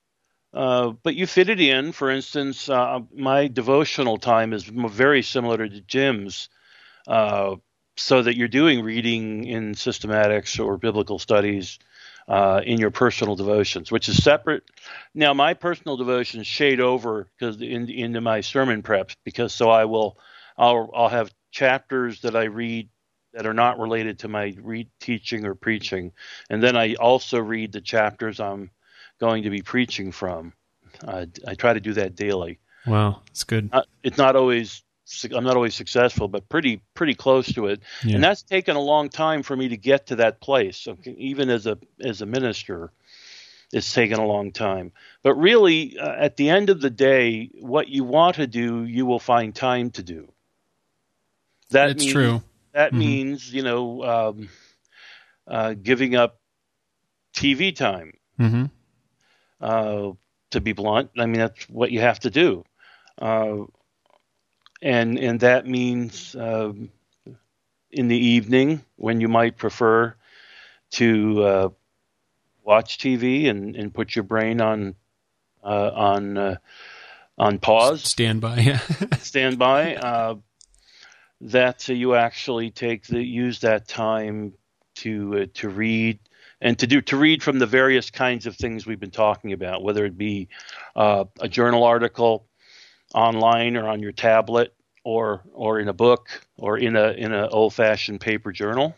S3: Uh, but you fit it in. For instance, uh, my devotional time is very similar to Jim's, uh, so that you're doing reading in systematics or biblical studies uh, in your personal devotions, which is separate. Now, my personal devotions shade over because in, into my sermon preps because so I will I'll I'll have chapters that I read that are not related to my read, teaching or preaching. And then I also read the chapters I'm going to be preaching from. Uh, I try to do that daily.
S1: Wow, that's good.
S3: Uh, it's not always, I'm not always successful, but pretty pretty close to it. Yeah. And that's taken a long time for me to get to that place. So even as a as a minister, it's taken a long time. But really, uh, at the end of the day, what you want to do, you will find time to do. That
S1: That's
S3: means,
S1: true.
S3: That
S1: mm-hmm.
S3: means, you know, um, uh, giving up T V time.
S1: Mm-hmm.
S3: Uh, to be blunt, I mean that's what you have to do, uh, and and that means uh, in the evening when you might prefer to uh, watch T V and, and put your brain on uh, on uh, on pause,
S1: stand by, yeah.
S3: stand by. Uh, that uh, you actually take the use that time to uh, to read and to do to read from the various kinds of things we've been talking about, whether it be uh, a journal article online or on your tablet, or or in a book, or in a in an old fashioned paper journal.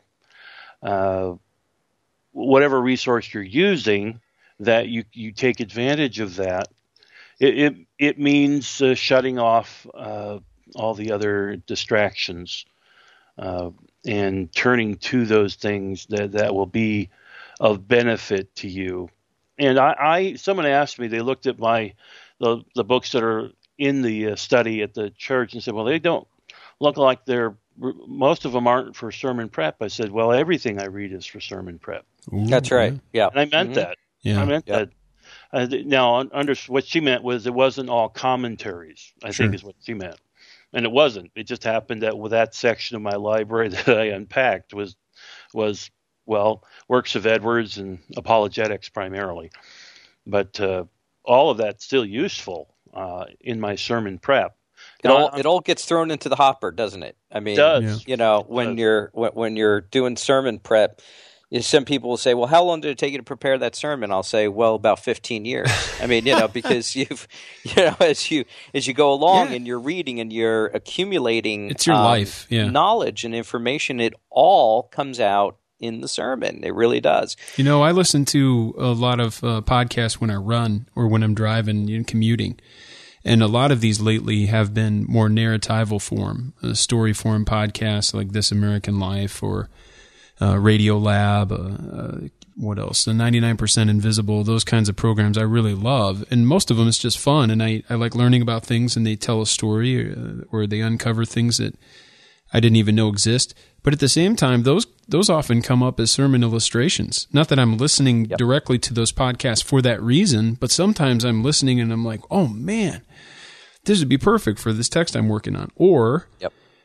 S3: Uh, whatever resource you're using, that you you take advantage of that. It it, it means uh, shutting off Uh, all the other distractions, uh, and turning to those things that, that will be of benefit to you. And I, I, someone asked me, they looked at my, the, the books that are in the uh, study at the church and said, well, they don't look like they're, most of them aren't for sermon prep. I said, well, everything I read is for sermon prep.
S2: Ooh, That's right. Yeah.
S3: And I meant mm-hmm. that.
S1: Yeah.
S3: I meant
S2: yep.
S3: that. Uh, now, under, what she meant was it wasn't all commentaries, I sure. think is what she meant. And it wasn't. It just happened that with that section of my library that I unpacked was, was well, works of Edwards and apologetics primarily. But uh, all of that's still useful uh, in my sermon prep.
S2: It all it all gets thrown into the hopper, doesn't it? I mean,
S3: it does.
S2: you know, when does. you're when, when you're doing sermon prep, some people will say, well, how long did it take you to prepare that sermon? I'll say, well, about fifteen years. I mean, you know, because you've, you know, as you as you go along yeah. and you're reading and you're accumulating
S1: it's your
S2: um,
S1: life, yeah.
S2: knowledge and information, it all comes out in the sermon. It really does.
S1: You know, I listen to a lot of uh, podcasts when I run or when I'm driving and commuting. And a lot of these lately have been more narratival form, uh, story form podcasts like This American Life or Uh, Radio Lab, uh, uh, what else? The ninety-nine percent Invisible, those kinds of programs I really love. And most of them is just fun. And I, I like learning about things and they tell a story or, or they uncover things that I didn't even know exist. But at the same time, those those often come up as sermon illustrations. Not that I'm listening yep. directly to those podcasts for that reason, but sometimes I'm listening and I'm like, oh man, this would be perfect for this text I'm working on. Or...
S2: Yep.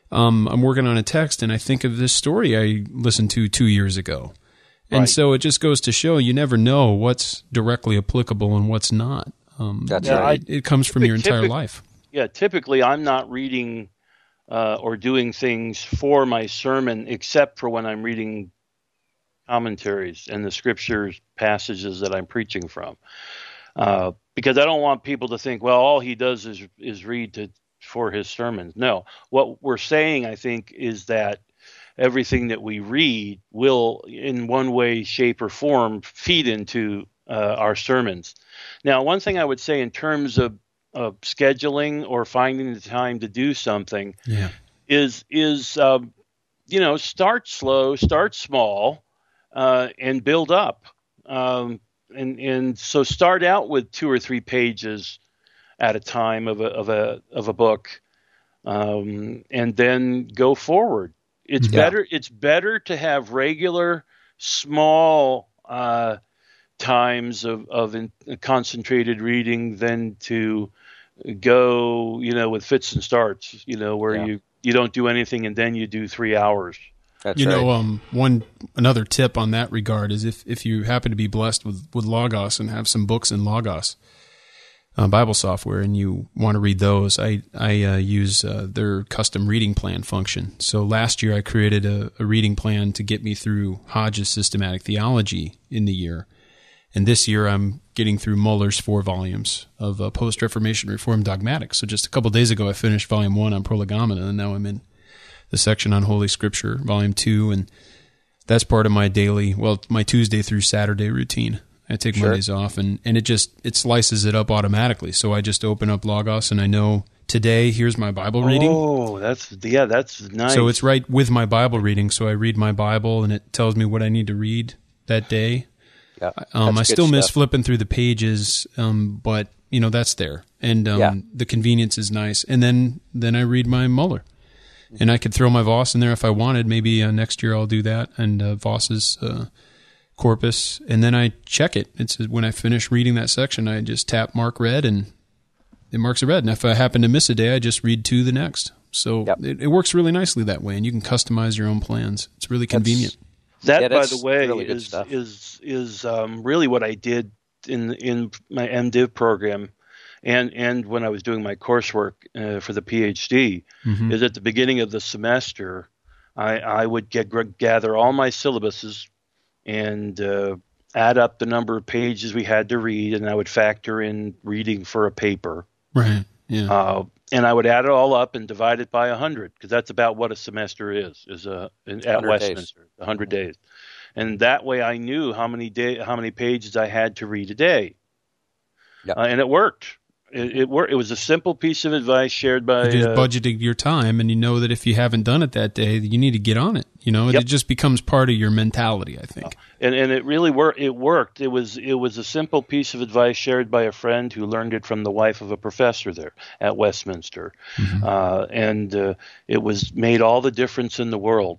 S1: um, I'm working on a text and I think of this story I listened to two years ago. And
S3: Right.
S1: so it just goes to show you never know what's directly applicable and what's not. Um,
S2: That's
S1: it,
S2: right.
S1: It, it comes from your entire
S3: Typic-
S1: life.
S3: Yeah, typically I'm not reading uh, or doing things for my sermon except for when I'm reading commentaries and the scriptures passages that I'm preaching from. Uh, because I don't want people to think, well, all he does is is read to for his sermons. No, what we're saying, I think, is that everything that we read will, in one way, shape, or form, feed into uh, our sermons. Now, one thing I would say in terms of, of scheduling or finding the time to do something
S1: Yeah.
S3: is is um, you know, start slow, start small, uh, and build up. Um, and and so start out with two or three pages at a time of a of a of a book, um, and then go forward. It's
S2: Yeah.
S3: better. It's better to have regular, small uh, times of of in, concentrated reading than to go, you know, with fits and starts. You know, where
S2: Yeah.
S3: you you don't do anything and then you do three hours.
S2: That's
S1: You
S2: right.
S1: know, um, one another tip on that regard is if, if you happen to be blessed with, with Logos and have some books in Logos, uh, Bible software, and you want to read those, I I uh, use uh, their custom reading plan function. So last year I created a, a reading plan to get me through Hodge's systematic theology in the year, and this year I'm getting through Muller's four volumes of uh, post-Reformation Reformed dogmatics. So just a couple days ago I finished volume one on Prolegomena, and now I'm in the section on Holy Scripture, volume two, and that's part of my daily, well, my Tuesday through Saturday routine. I take
S2: Sure.
S1: Mondays off, and, and it just, it slices it up automatically. So I just open up Logos, and I know today, here's my Bible reading.
S3: Oh, that's yeah, that's nice.
S1: So it's right with my Bible reading. So I read my Bible, and it tells me what I need to read that day.
S2: Yeah,
S1: Um, I
S2: that's good
S1: still miss
S2: stuff.
S1: flipping through the pages, um, but, you know, that's there. And um,
S2: Yeah.
S1: the convenience is nice. And then, then I read my Muller. And I could throw my Voss in there if I wanted. Maybe uh, next year I'll do that, and uh, Voss's uh, corpus. And then I check it. It's when I finish reading that section, I just tap mark read, and it marks it read. And if I happen to miss a day, I just read to the next. So
S2: Yep.
S1: it, it works really nicely that way, and you can customize your own plans. It's really convenient.
S3: That,
S2: Yeah,
S3: by
S2: that's
S3: the way,
S2: really good
S3: is
S2: stuff.
S3: is is um, really what I did in in my MDiv program, and and when I was doing my coursework uh, for the PhD.
S1: Mhm.
S3: Is at the beginning of the semester, I I would get gather all my syllabuses and uh, add up the number of pages we had to read, and I would factor in reading for a paper,
S1: Right. Yeah.
S3: uh, and I would add it all up and divide it by a hundred, because that's about what a semester is is a in, at
S2: one hundred days.
S3: Westminster, a hundred days, and that way I knew how many day how many pages I had to read a day,
S2: Yep.
S3: uh, and it worked. It, it worked. It was a simple piece of advice shared by.
S1: You just
S3: uh,
S1: budgeted your time, and you know that if you haven't done it that day, you need to get on it. You know,
S3: Yep.
S1: it just becomes part of your mentality, I think.
S3: And and it really worked. It worked. It was it was a simple piece of advice shared by a friend who learned it from the wife of a professor there at Westminster,
S1: Mm-hmm.
S3: uh, and uh, it was made all the difference in the world.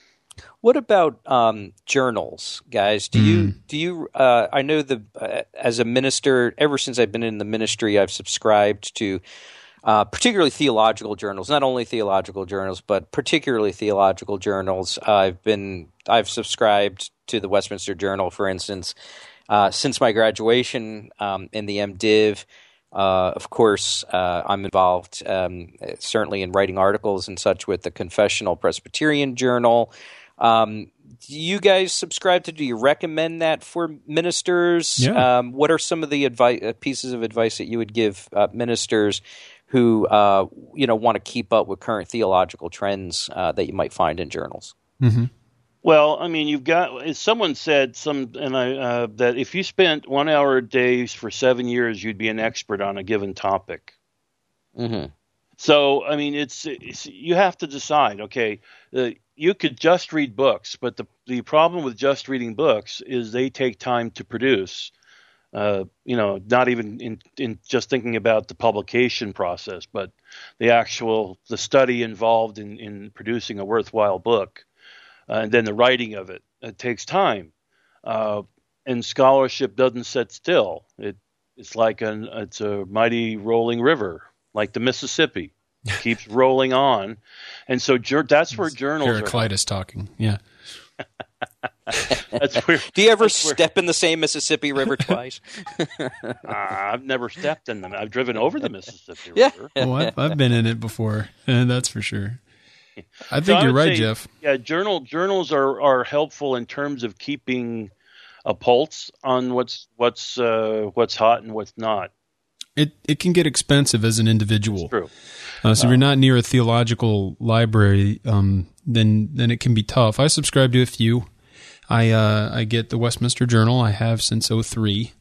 S2: What about um, journals, guys? Do you
S1: Mm.
S2: do you? Uh, I know the uh, as a minister, ever since I've been in the ministry, I've subscribed to uh, particularly theological journals. Not only theological journals, but particularly theological journals. I've been I've subscribed to the Westminster Journal, for instance, uh, since my graduation um, in the MDiv. Uh, of course, uh, I'm involved um, certainly in writing articles and such with the Confessional Presbyterian Journal. Um, do you guys subscribe to? Do you recommend that for ministers?
S1: Yeah.
S2: Um, what are some of the advice, uh, pieces of advice that you would give uh, ministers who uh, you know want to keep up with current theological trends uh, that you might find in journals?
S1: Mm-hmm.
S3: Well, I mean, you've got. As someone said, some and I uh, that if you spent one hour a day for seven years, you'd be an expert on a given topic.
S2: Mm-hmm.
S3: So, I mean, it's, it's you have to decide. Okay, uh, you could just read books, but the the problem with just reading books is they take time to produce. Uh, you know, not even in in just thinking about the publication process, but the actual the study involved in in producing a worthwhile book, uh, and then the writing of it. It takes time, uh, and scholarship doesn't sit still. It it's like an it's a mighty rolling river, like the Mississippi. keeps rolling on. And so jur- that's where journals
S1: Heraclitus are. talking. Yeah.
S3: That's where,
S2: Do you ever
S3: where,
S2: step in the same Mississippi River twice?
S3: uh, I've never stepped in them. I've driven over the Mississippi
S2: yeah.
S3: River.
S1: Oh, I've, I've been in it before, and that's for sure. I think
S3: so I
S1: you're right,
S3: say,
S1: Jeff.
S3: Yeah, journal journals are, are helpful in terms of keeping a pulse on what's what's uh, what's hot and what's not.
S1: It it can get expensive as an individual.
S3: It's true.
S1: Uh, so if you're not near a theological library, um, then then it can be tough. I subscribe to a few. I uh, I get the Westminster Journal. I have since oh three.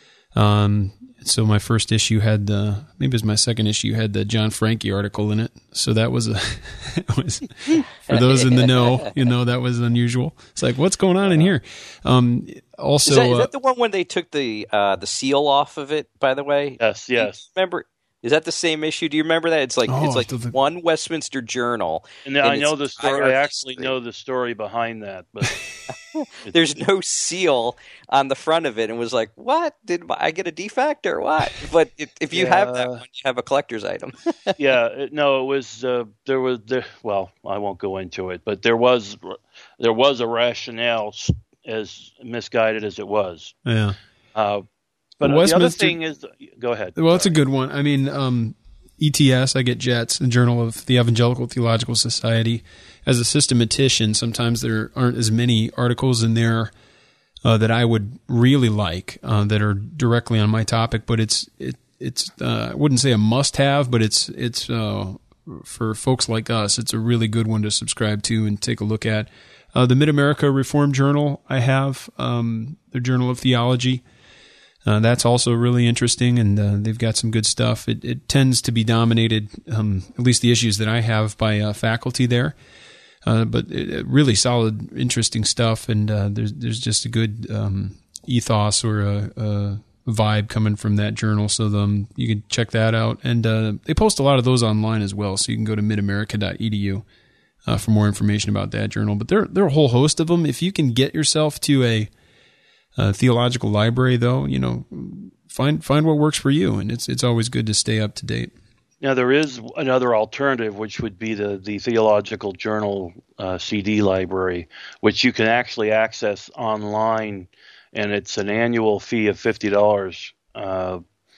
S1: Um, so my first issue had the maybe it was my second issue had the John Franke article in it. So that was a it was for those in the know, you know, that was unusual. It's like, what's going on in here? Um, also,
S2: is that, is
S1: uh,
S2: that the one when they took the uh, the seal off of it? By the way,
S3: yes, yes.
S2: Remember. Is that the same issue? Do you remember that? It's like
S1: Oh,
S2: it's like
S1: the-
S2: one Westminster Journal.
S3: And I know
S2: its
S3: the story.
S2: entire
S3: I actually
S2: history.
S3: know the story behind that, but
S2: There's no seal on the front of it, and was like, "What? Did I get a defect or what?" But if, if you have that
S3: Yeah.
S2: one, you have a collector's item.
S3: yeah, it, no, it was uh, there was there. Well, I won't go into it, but there was there was a rationale, s- as misguided as it was.
S1: yeah.
S3: Uh, but the other
S1: Westminster-
S3: thing is, go ahead.
S1: Well, it's a
S3: Sorry.
S1: good one. I mean, um, E T S, I get JETS, the Journal of the Evangelical Theological Society. As a systematician, sometimes there aren't as many articles in there uh, that I would really like uh, that are directly on my topic. But it's it it's uh, I wouldn't say a must-have, but it's it's uh, for folks like us, it's a really good one to subscribe to and take a look at. Uh, the Mid-America Reformed Journal, I have um, the Journal of Theology. Uh, that's also really interesting, and uh, they've got some good stuff. It, it tends to be dominated, um, at least the issues that I have, by uh, faculty there. Uh, but it, it really solid, interesting stuff, and uh, there's there's just a good um, ethos or a, a vibe coming from that journal. So um, you can check that out, and uh, they post a lot of those online as well. So you can go to mid america dot e d u uh, for more information about that journal. But there there are a whole host of them. If you can get yourself to a Uh, theological library, though, you know, find find what works for you, and it's it's always good to stay up to date.
S3: Now there is another alternative, which would be the the Theological Journal uh, C D library, which you can actually access online, and it's an annual fee of fifty dollars. Uh,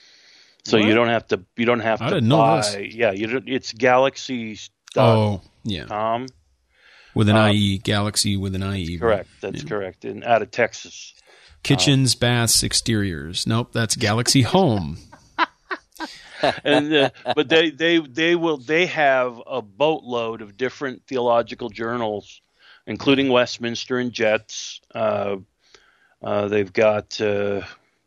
S3: so
S1: What?
S3: you don't have to you don't have
S1: I
S3: to
S1: didn't know
S3: buy.
S1: this.
S3: Yeah, you don't, it's Galaxy
S1: Oh, yeah,
S3: dot com.
S1: with an
S3: um,
S1: I E, Galaxy with an I E.
S3: Correct, that's
S1: Yeah.
S3: correct, and out of Texas.
S1: Kitchens, baths, exteriors. Nope, that's Galaxy Home.
S3: and uh, but they they they will they have a boatload of different theological journals, including Westminster and JETS. Uh, uh, they've got uh,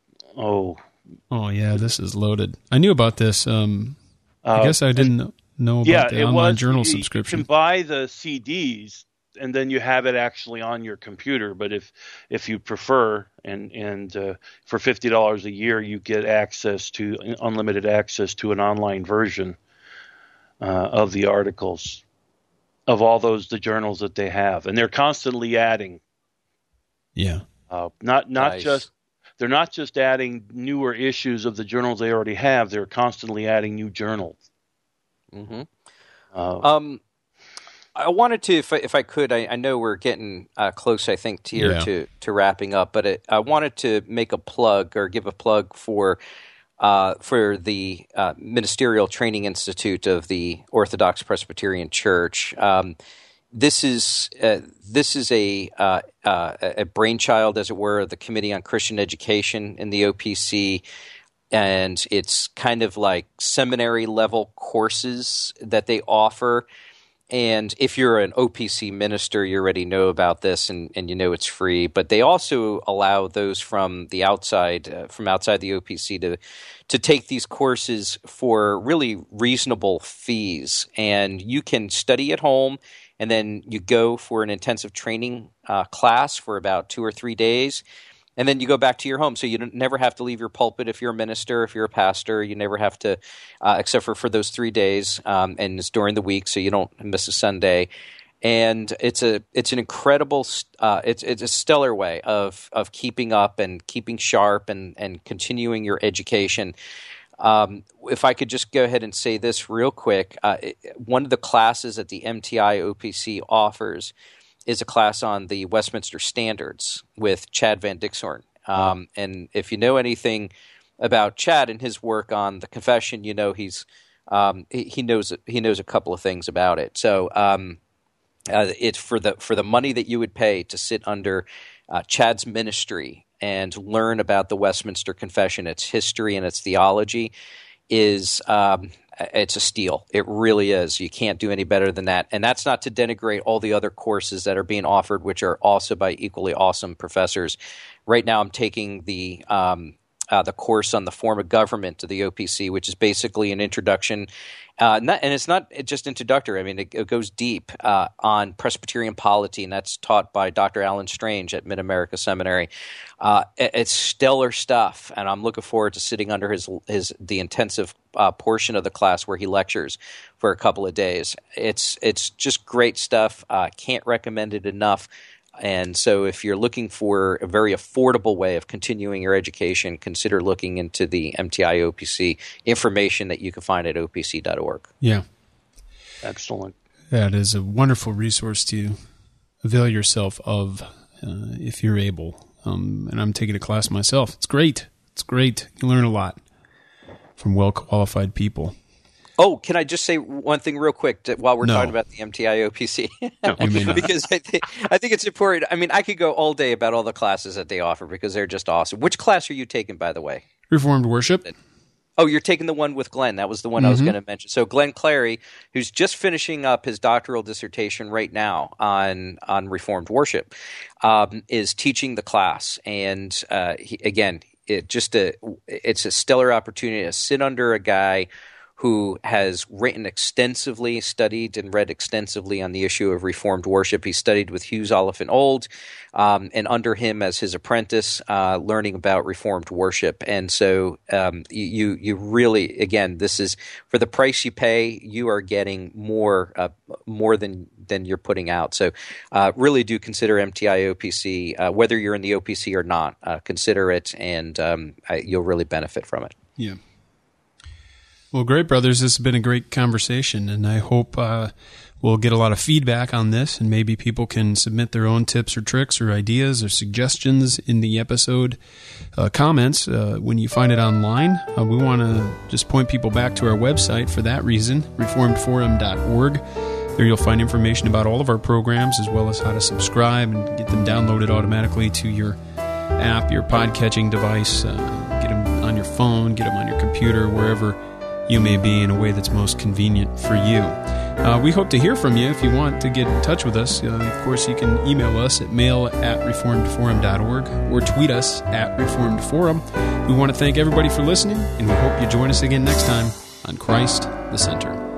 S3: oh
S1: Oh yeah, this is loaded. I knew about this. Um, I
S3: uh,
S1: guess I didn't know- know about
S3: yeah,
S1: the
S3: it
S1: online
S3: was
S1: journal
S3: you,
S1: subscription.
S3: You can buy the C Ds and then you have it actually on your computer. But if if you prefer, and and uh, for fifty dollars a year, you get access to unlimited access to an online version uh, of the articles of all those the journals that they have, and they're constantly adding.
S1: Yeah.
S3: Uh, not not
S2: Nice.
S3: just they're not just adding newer issues of the journals they already have. They're constantly adding new journals.
S2: hmm
S3: Uh,
S2: Um, I wanted to, if I, if I could, I, I know we're getting uh, close, I think, to here
S1: Yeah.
S2: to, to wrapping up, but it, I wanted to make a plug or give a plug for uh, for the uh, Ministerial Training Institute of the Orthodox Presbyterian Church. Um, this is uh, this is a uh, uh, a brainchild, as it were, of the Committee on Christian Education in the O P C. And it's kind of like seminary level courses that they offer. And if you're an O P C minister, you already know about this and, and you know it's free. But they also allow those from the outside, uh, from outside the O P C to to take these courses for really reasonable fees. And you can study at home, and then you go for an intensive training uh, class for about two or three days. And then you go back to your home. So you don't, never have to leave your pulpit if you're a minister, if you're a pastor. You never have to, uh, except for, for those three days. Um, and it's during the week, so you don't miss a Sunday. And it's a it's an incredible, uh, it's it's a stellar way of of keeping up and keeping sharp and, and continuing your education. Um, if I could just go ahead and say this real quick, uh, one of the classes that the M T I O P C offers is a class on the Westminster Standards with Chad Van Dixhorn. Um, and if you know anything about Chad and his work on the Confession, you know he's um, he, he knows he knows a couple of things about it. So um, uh, it's for the for the money that you would pay to sit under uh, Chad's ministry and learn about the Westminster Confession, its history and its theology, is um, it's a steal. It really is. You can't do any better than that. And that's not to denigrate all the other courses that are being offered, which are also by equally awesome professors. Right now I'm taking the um, uh, the course on the form of government to the O P C, which is basically an introduction. Uh, not, and it's not just introductory. I mean, it, it goes deep uh, on Presbyterian polity, and that's taught by Doctor Alan Strange at Mid-America Seminary. Uh, it, it's stellar stuff, and I'm looking forward to sitting under his his the intensive uh, portion of the class where he lectures for a couple of days. It's it's just great stuff. Uh, can't recommend it enough. And so if you're looking for a very affordable way of continuing your education, consider looking into the M T I O P C information that you can find at O P C dot org.
S1: Yeah.
S3: Excellent.
S1: That is a wonderful resource to avail yourself of uh, if you're able. Um, and I'm taking a class myself. It's great. It's great. You learn a lot from well-qualified people.
S2: Oh, can I just say one thing real quick to, while we're
S1: No.
S2: talking about the M T I O P C?
S1: No, you may not.
S2: Because I, th- I think it's important. I mean, I could go all day about all the classes that they offer because they're just awesome. Which class are you taking, by the way?
S1: Reformed worship.
S2: Oh, you're taking the one with Glenn. That was the one
S1: Mm-hmm.
S2: I was going to mention. So Glenn Clary, who's just finishing up his doctoral dissertation right now on on Reformed worship, um, is teaching the class. And uh, he, again, it just a it's a stellar opportunity to sit under a guy who has written extensively, studied and read extensively on the issue of Reformed worship. He studied with Hughes Oliphant Old, um, and under him as his apprentice, uh, learning about Reformed worship. And so um, you you really, again, this is for the price you pay, you are getting more uh, more than than you're putting out. So uh, really do consider M T I O P C, uh, whether you're in the O P C or not. Uh, consider it, and um, I, you'll really benefit from it.
S1: Yeah. Well, great, brothers. This has been a great conversation, and I hope uh, we'll get a lot of feedback on this, and maybe people can submit their own tips or tricks or ideas or suggestions in the episode uh, comments uh, when you find it online. Uh, we want to just point people back to our website for that reason, reformed forum dot org. There you'll find information about all of our programs, as well as how to subscribe and get them downloaded automatically to your app, your podcatching device, uh, get them on your phone, get them on your computer, wherever you may be, in a way that's most convenient for you. Uh, we hope to hear from you. If you want to get in touch with us, uh, of course, you can email us at mail at reformed forum dot org or tweet us at reformed forum. We want to thank everybody for listening, and we hope you join us again next time on Christ the Center.